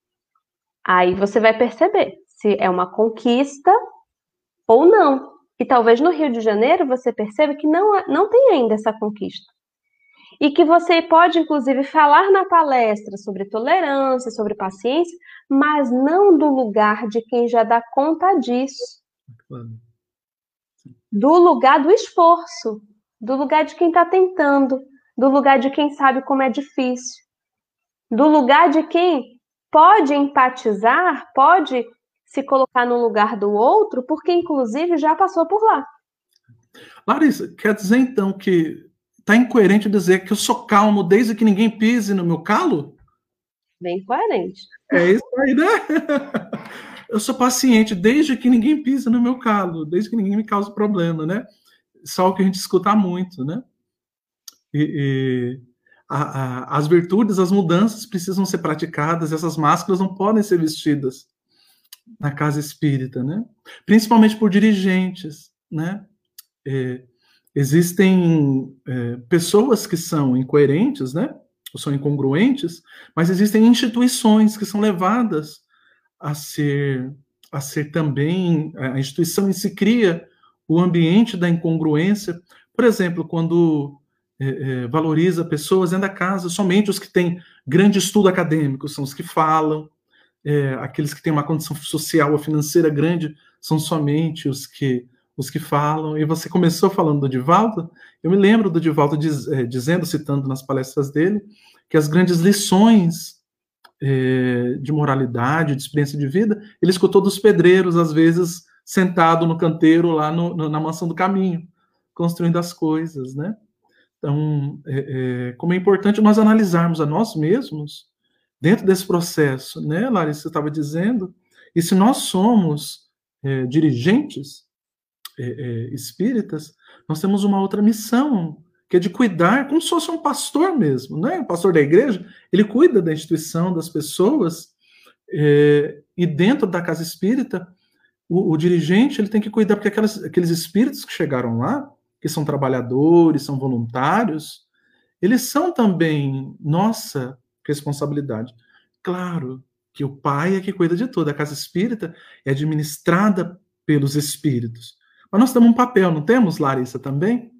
Aí você vai perceber se é uma conquista ou não. E talvez no Rio de Janeiro você perceba que não tem ainda essa conquista. E que você pode, inclusive, falar na palestra sobre tolerância, sobre paciência, mas não do lugar de quem já dá conta disso. Do lugar do esforço, do lugar de quem está tentando, do lugar de quem sabe como é difícil, do lugar de quem pode empatizar, pode se colocar no lugar do outro, porque, inclusive, já passou por lá. Larissa, quer dizer, então, que tá incoerente dizer que eu sou calmo desde que ninguém pise no meu calo? Bem coerente. É isso aí, né? Eu sou paciente desde que ninguém pisa no meu calo, desde que ninguém me causa problema, né? Isso é algo que a gente escuta muito, né? As virtudes, as mudanças precisam ser praticadas, essas máscaras não podem ser vestidas na casa espírita, né? Principalmente por dirigentes, né? Existem pessoas que são incoerentes, né? Ou são incongruentes, mas existem instituições que são levadas a ser também, a instituição em si cria o ambiente da incongruência. Por exemplo, quando valoriza pessoas dentro da casa, somente os que têm grande estudo acadêmico são os que falam, aqueles que têm uma condição social ou financeira grande são somente os que falam. E você começou falando do Divaldo, eu me lembro do Divaldo dizendo, citando nas palestras dele, que as grandes lições de moralidade, de experiência de vida, ele escutou dos pedreiros, às vezes, sentado no canteiro lá na mansão do caminho, construindo as coisas, né? Então, como é importante nós analisarmos a nós mesmos dentro desse processo, né, Larissa, você estava dizendo, e se nós somos dirigentes espíritas, nós temos uma outra missão, que é de cuidar, como se fosse um pastor mesmo, né? O pastor da igreja, ele cuida da instituição, das pessoas, e dentro da casa espírita, o dirigente ele tem que cuidar, porque aqueles espíritos que chegaram lá, que são trabalhadores, são voluntários, eles são também nossa responsabilidade. Claro que o pai é que cuida de tudo, a casa espírita é administrada pelos espíritos. Mas nós temos um papel, não temos, Larissa, também?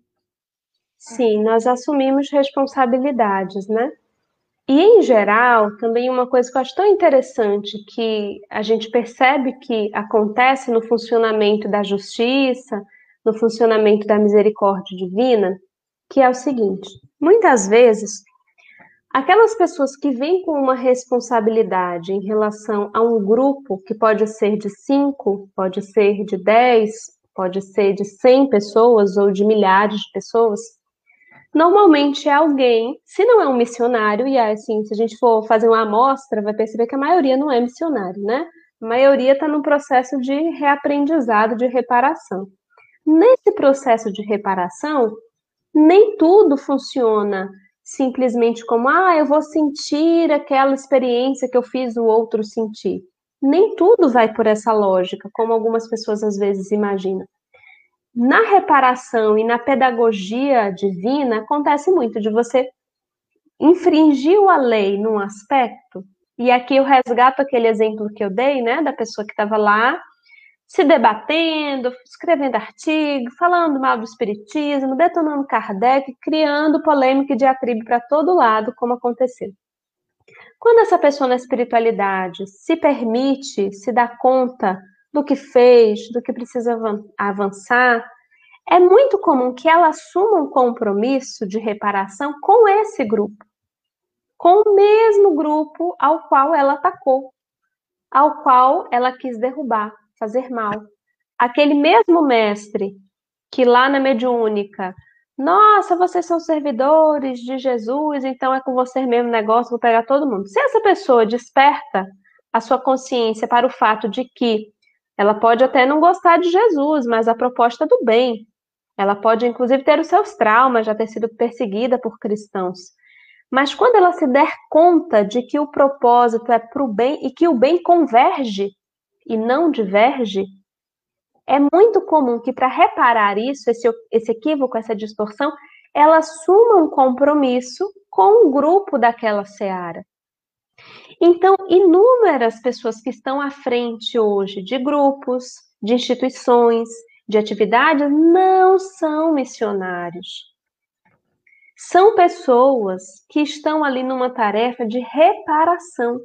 Sim, nós assumimos responsabilidades, né? E, em geral, também uma coisa que eu acho tão interessante que a gente percebe que acontece no funcionamento da justiça, no funcionamento da misericórdia divina, que é o seguinte: muitas vezes, aquelas pessoas que vêm com uma responsabilidade em relação a um grupo, que pode ser de 5, pode ser de 10, pode ser de 100 pessoas ou de milhares de pessoas, normalmente é alguém, se não é um missionário, e assim, se a gente for fazer uma amostra, vai perceber que a maioria não é missionário, né? A maioria está num processo de reaprendizado, de reparação. Nesse processo de reparação, nem tudo funciona simplesmente como, eu vou sentir aquela experiência que eu fiz o outro sentir. Nem tudo vai por essa lógica, como algumas pessoas às vezes imaginam. Na reparação e na pedagogia divina, acontece muito de você infringiu a lei num aspecto, e aqui eu resgato aquele exemplo que eu dei, né, da pessoa que estava lá, se debatendo, escrevendo artigo, falando mal do espiritismo, detonando Kardec, criando polêmica e diatribe para todo lado, como aconteceu. Quando essa pessoa na espiritualidade se permite, se dá conta do que fez, do que precisa avançar, é muito comum que ela assuma um compromisso de reparação com esse grupo, com o mesmo grupo ao qual ela atacou, ao qual ela quis derrubar, fazer mal. Aquele mesmo mestre que lá na mediúnica, nossa, vocês são servidores de Jesus, então é com você mesmo negócio, vou pegar todo mundo. Se essa pessoa desperta a sua consciência para o fato de que ela pode até não gostar de Jesus, mas a proposta do bem, ela pode inclusive ter os seus traumas, já ter sido perseguida por cristãos. Mas quando ela se der conta de que o propósito é para o bem e que o bem converge e não diverge, é muito comum que para reparar isso, esse equívoco, essa distorção, ela assuma um compromisso com o grupo daquela seara. Então, inúmeras pessoas que estão à frente hoje de grupos, de instituições, de atividades, não são missionários. São pessoas que estão ali numa tarefa de reparação.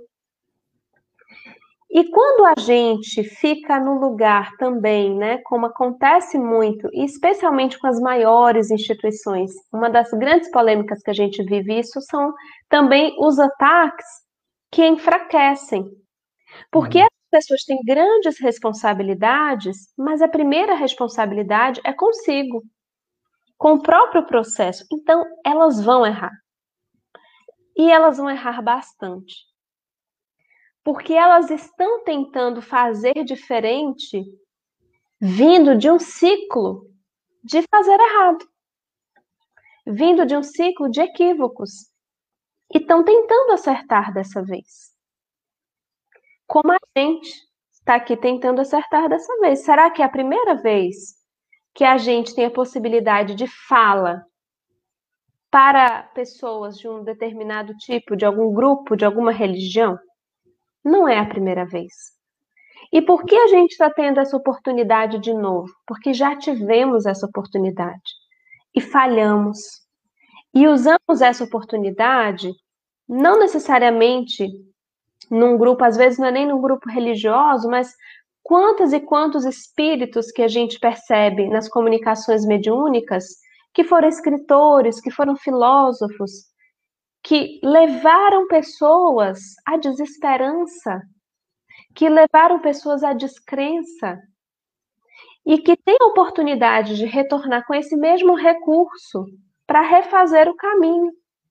E quando a gente fica no lugar também, né, como acontece muito, e especialmente com as maiores instituições, uma das grandes polêmicas que a gente vive isso são também os ataques que enfraquecem. Porque as pessoas têm grandes responsabilidades, mas a primeira responsabilidade é consigo, com o próprio processo. Então, elas vão errar. E elas vão errar bastante. Porque elas estão tentando fazer diferente, vindo de um ciclo de fazer errado, vindo de um ciclo de equívocos, e estão tentando acertar dessa vez. Como a gente está aqui tentando acertar dessa vez. Será que é a primeira vez que a gente tem a possibilidade de fala para pessoas de um determinado tipo, de algum grupo, de alguma religião? Não é a primeira vez. E por que a gente está tendo essa oportunidade de novo? Porque já tivemos essa oportunidade e falhamos. E usamos essa oportunidade não necessariamente num grupo, às vezes não é nem num grupo religioso, mas quantos e quantos espíritos que a gente percebe nas comunicações mediúnicas, que foram escritores, que foram filósofos, que levaram pessoas à desesperança, que levaram pessoas à descrença, e que têm a oportunidade de retornar com esse mesmo recurso para refazer o caminho.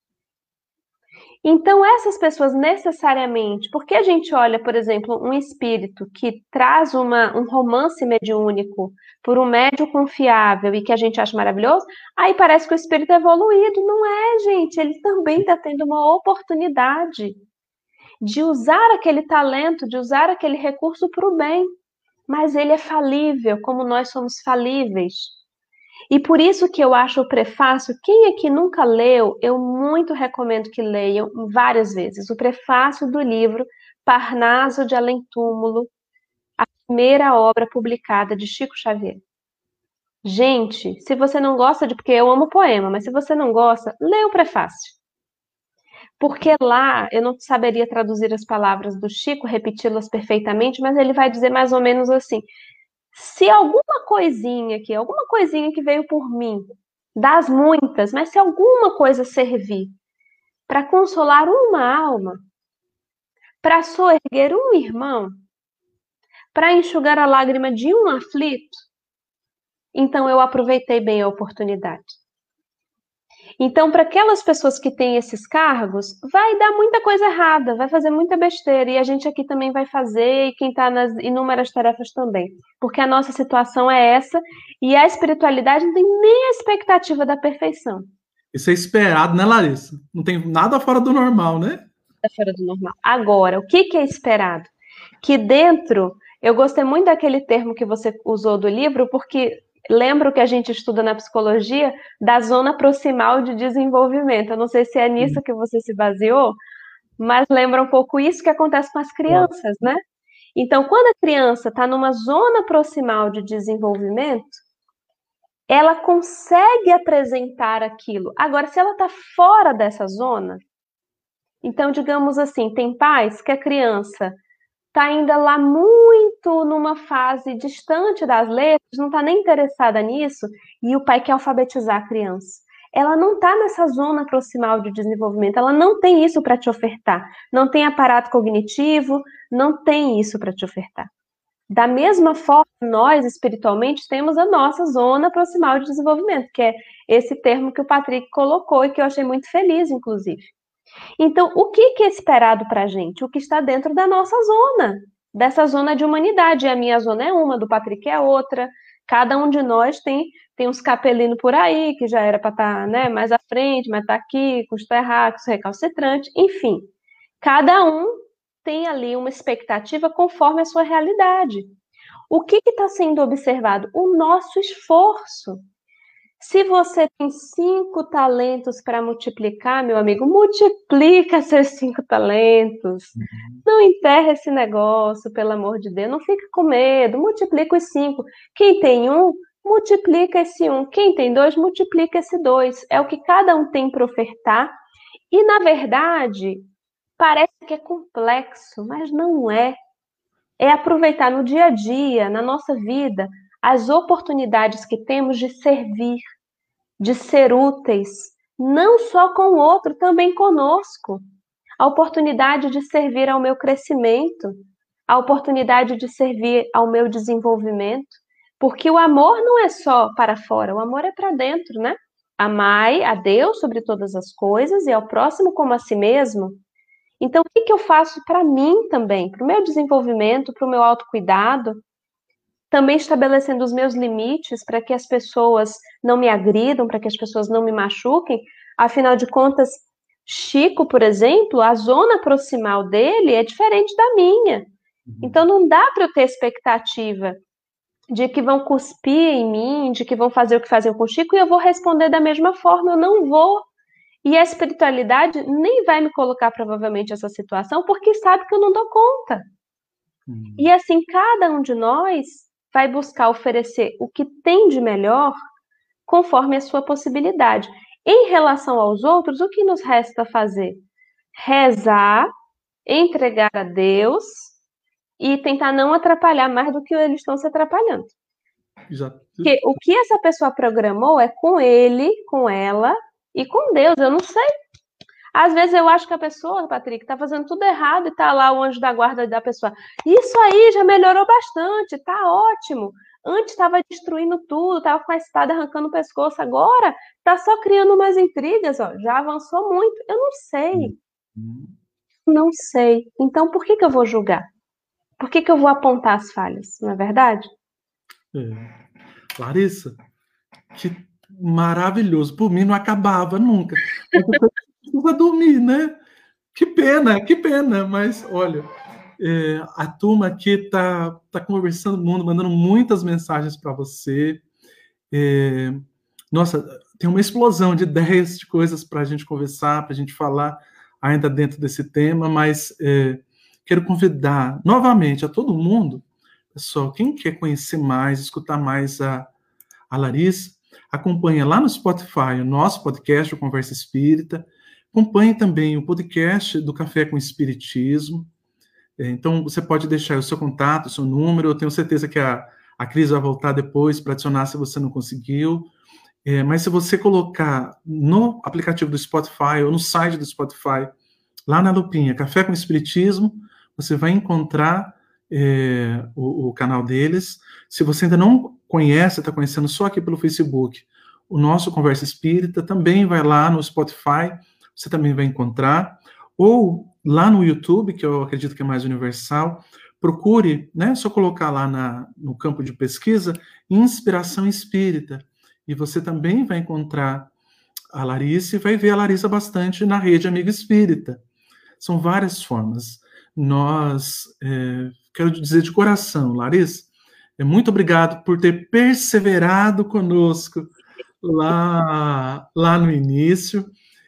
Então, essas pessoas necessariamente, porque a gente olha, por exemplo, um espírito que traz um romance mediúnico por um médium confiável e que a gente acha maravilhoso, aí parece que o espírito é evoluído. Não é, gente. Ele também está tendo uma oportunidade de usar aquele talento, de usar aquele recurso para o bem. Mas ele é falível, como nós somos falíveis. E por isso que eu acho o prefácio, quem aqui nunca leu, eu muito recomendo que leiam várias vezes, o prefácio do livro Parnaso de Além Túmulo, a primeira obra publicada de Chico Xavier. Gente, se você não gosta de, porque eu amo poema, mas se você não gosta, lê o prefácio. Porque lá, eu não saberia traduzir as palavras do Chico, repeti-las perfeitamente, mas ele vai dizer mais ou menos assim: se alguma coisinha aqui, alguma coisinha que veio por mim, das muitas, mas se alguma coisa servir para consolar uma alma, para soerguer um irmão, para enxugar a lágrima de um aflito, então eu aproveitei bem a oportunidade. Então, para aquelas pessoas que têm esses cargos, vai dar muita coisa errada, vai fazer muita besteira, e a gente aqui também vai fazer, e quem está nas inúmeras tarefas também, porque a nossa situação é essa, e a espiritualidade não tem nem a expectativa da perfeição. Isso é esperado, né, Larissa? Não tem nada fora do normal, né? Fora do normal. Agora, o que é esperado? Que dentro, eu gostei muito daquele termo que você usou do livro, porque lembro que a gente estuda na psicologia da zona proximal de desenvolvimento. Eu não sei se é nisso que você se baseou, mas lembra um pouco isso que acontece com as crianças, né? Então, quando a criança está numa zona proximal de desenvolvimento, ela consegue apresentar aquilo. Agora, se ela está fora dessa zona, então, digamos assim, tem pais que a criança está ainda lá muito numa fase distante das letras, não está nem interessada nisso, e o pai quer alfabetizar a criança. Ela não está nessa zona proximal de desenvolvimento, ela não tem isso para te ofertar, não tem aparato cognitivo, não tem isso para te ofertar. Da mesma forma, nós espiritualmente temos a nossa zona proximal de desenvolvimento, que é esse termo que o Patrick colocou e que eu achei muito feliz, inclusive. Então, o que é esperado para a gente? O que está dentro da nossa zona, dessa zona de humanidade. A minha zona é uma, do Patrick é outra. Cada um de nós tem uns capelinos por aí, que já era para estar, né, mais à frente, mas está aqui, com os terráqueos, recalcitrante, enfim. Cada um tem ali uma expectativa conforme a sua realidade. O que está sendo observado? O nosso esforço. Se você tem 5 talentos para multiplicar, meu amigo, multiplica seus 5 talentos. Não enterra esse negócio, pelo amor de Deus. Não fica com medo, multiplica os 5. Quem tem 1, multiplica esse 1. Quem tem 2, multiplica esse 2. É o que cada um tem para ofertar. E, na verdade, parece que é complexo, mas não é. É aproveitar no dia a dia, na nossa vida, as oportunidades que temos de servir, de ser úteis, não só com o outro, também conosco. A oportunidade de servir ao meu crescimento, a oportunidade de servir ao meu desenvolvimento, porque o amor não é só para fora, o amor é para dentro, né? Amai a Deus sobre todas as coisas e ao próximo como a si mesmo. Então, o que eu faço para mim também, para o meu desenvolvimento, para o meu autocuidado, também estabelecendo os meus limites para que as pessoas não me agridam, para que as pessoas não me machuquem. Afinal de contas, Chico, por exemplo, a zona proximal dele é diferente da minha. Então não dá para eu ter expectativa de que vão cuspir em mim, de que vão fazer o que fazem com o Chico, e eu vou responder da mesma forma, eu não vou. E a espiritualidade nem vai me colocar provavelmente essa situação, porque sabe que eu não dou conta. E assim, cada um de nós vai buscar oferecer o que tem de melhor conforme a sua possibilidade. Em relação aos outros, o que nos resta fazer? Rezar, entregar a Deus e tentar não atrapalhar mais do que eles estão se atrapalhando. Porque o que essa pessoa programou é com ele, com ela e com Deus. Eu não sei. Às vezes eu acho que a pessoa, Patrick, tá fazendo tudo errado e tá lá o anjo da guarda da pessoa. Isso aí já melhorou bastante, tá ótimo. Antes estava destruindo tudo, estava com a espada arrancando o pescoço, agora tá só criando mais intrigas, ó. Já avançou muito. Eu não sei, Uhum. não sei. Então por que que eu vou julgar? Por que que eu vou apontar as falhas, não é verdade? É. Larissa, que maravilhoso. Por mim não acabava nunca. Mas você precisa dormir, né? Que pena. Mas, olha, a turma aqui tá conversando muito, mandando muitas mensagens para você. Nossa, tem uma explosão de ideias, de coisas para a gente conversar, para a gente falar ainda dentro desse tema, mas quero convidar novamente a todo mundo, pessoal, quem quer conhecer mais, escutar mais a Larissa, acompanha lá no Spotify o nosso podcast, o Conversa Espírita, acompanhe também o podcast do Café com Espiritismo. Então, você pode deixar o seu contato, o seu número, eu tenho certeza que a Cris vai voltar depois para adicionar se você não conseguiu. Mas se você colocar no aplicativo do Spotify ou no site do Spotify, lá na lupinha, Café com Espiritismo, você vai encontrar o canal deles. Se você ainda não conhece, está conhecendo só aqui pelo Facebook, o nosso Conversa Espírita, também vai lá no Spotify, você também vai encontrar. Ou lá no YouTube, que eu acredito que é mais universal, procure, né, só colocar lá no campo de pesquisa, Inspiração Espírita. E você também vai encontrar a Larissa e vai ver a Larissa bastante na rede Amigo Espírita. São várias formas. Quero dizer de coração, Larissa, muito obrigado por ter perseverado conosco lá no início,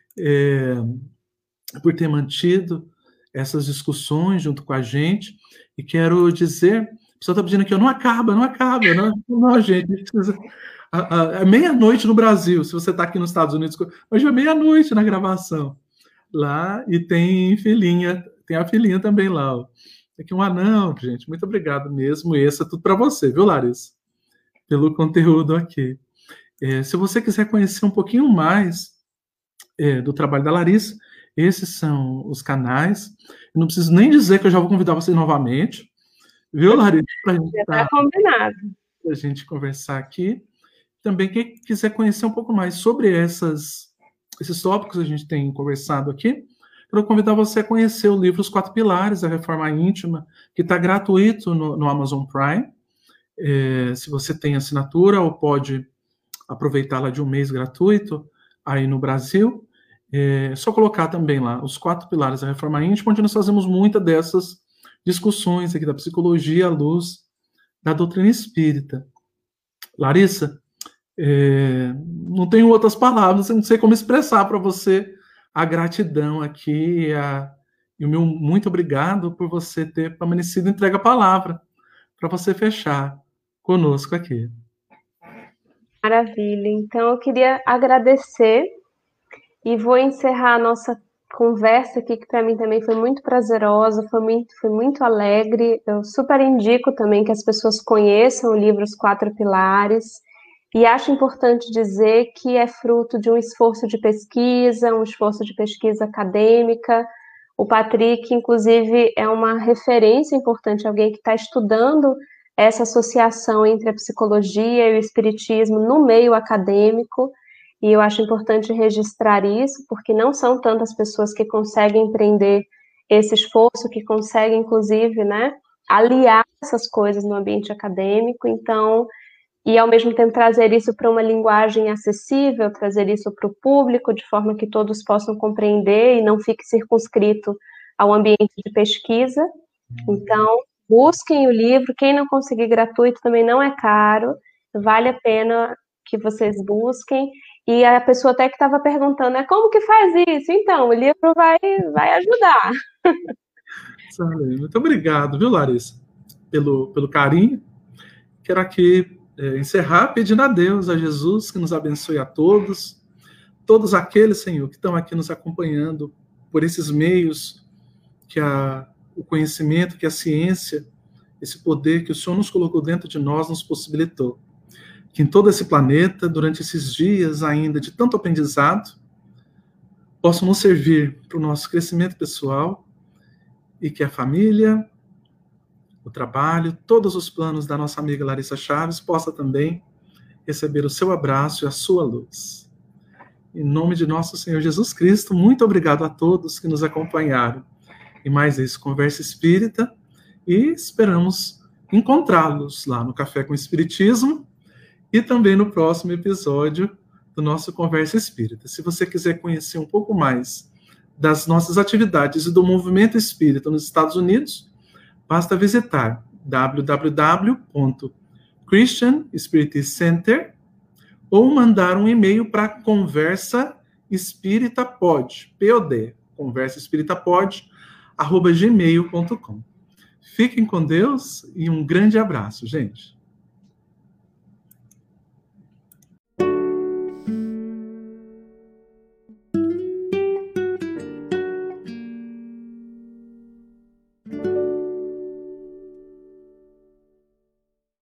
por ter mantido essas discussões junto com a gente. E quero dizer, a pessoa está pedindo aqui, não acaba, não, gente, a gente precisa... É meia-noite no Brasil, se você está aqui nos Estados Unidos, hoje é meia-noite na gravação lá, e tem a filhinha também lá, ó. Aqui um anão, gente, muito obrigado mesmo, e isso é tudo para você, viu, Larissa, pelo conteúdo aqui. Se você quiser conhecer um pouquinho mais do trabalho da Larissa, esses são os canais. Eu não preciso nem dizer que eu já vou convidar você novamente, viu, Larissa? Já está combinado. Para a gente conversar aqui. Também, quem quiser conhecer um pouco mais sobre esses tópicos que a gente tem conversado aqui, quero convidar você a conhecer o livro Os Quatro Pilares da Reforma Íntima, que está gratuito no Amazon Prime. Se você tem assinatura, ou pode aproveitá-la de um mês gratuito aí no Brasil, é só colocar também lá Os Quatro Pilares da Reforma Íntima, onde nós fazemos muitas dessas discussões aqui da psicologia à luz da doutrina espírita. Larissa, não tenho outras palavras, não sei como expressar para você a gratidão aqui e o meu muito obrigado por você ter permanecido entregue a palavra para você fechar conosco aqui. Maravilha. Então, eu queria agradecer e vou encerrar a nossa conversa aqui, que para mim também foi muito prazerosa, foi muito alegre. Eu super indico também que as pessoas conheçam o livro Os Quatro Pilares. E acho importante dizer que é fruto de um esforço de pesquisa acadêmica. O Patrick, inclusive, é uma referência importante, alguém que está estudando essa associação entre a psicologia e o espiritismo no meio acadêmico. E eu acho importante registrar isso, porque não são tantas pessoas que conseguem empreender esse esforço, que conseguem, inclusive, né, aliar essas coisas no ambiente acadêmico. Então, e ao mesmo tempo trazer isso para uma linguagem acessível, trazer isso para o público, de forma que todos possam compreender e não fique circunscrito ao ambiente de pesquisa. Então, busquem o livro, quem não conseguir gratuito também não é caro, vale a pena que vocês busquem. E a pessoa até que estava perguntando, como que faz isso? Então, o livro vai ajudar. Muito obrigado, viu, Larissa, pelo carinho. Quero aqui encerrar pedindo a Deus, a Jesus, que nos abençoe a todos aqueles, Senhor, que estão aqui nos acompanhando por esses meios, que o conhecimento, que a ciência, esse poder que o Senhor nos colocou dentro de nós, nos possibilitou. Que em todo esse planeta, durante esses dias ainda de tanto aprendizado, possam nos servir para o nosso crescimento pessoal e que a família, o trabalho, todos os planos da nossa amiga Larissa Chaves possa também receber o seu abraço e a sua luz. Em nome de nosso Senhor Jesus Cristo, muito obrigado a todos que nos acompanharam em mais esse Conversa Espírita e esperamos encontrá-los lá no Café com Espiritismo e também no próximo episódio do nosso Conversa Espírita. Se você quiser conhecer um pouco mais das nossas atividades e do movimento espírita nos Estados Unidos, basta visitar www.christianspiritcenter ou mandar um e-mail para Conversa Espírita Pod, P-O-D, conversaespiritapod@gmail.com. Fiquem com Deus e um grande abraço, gente.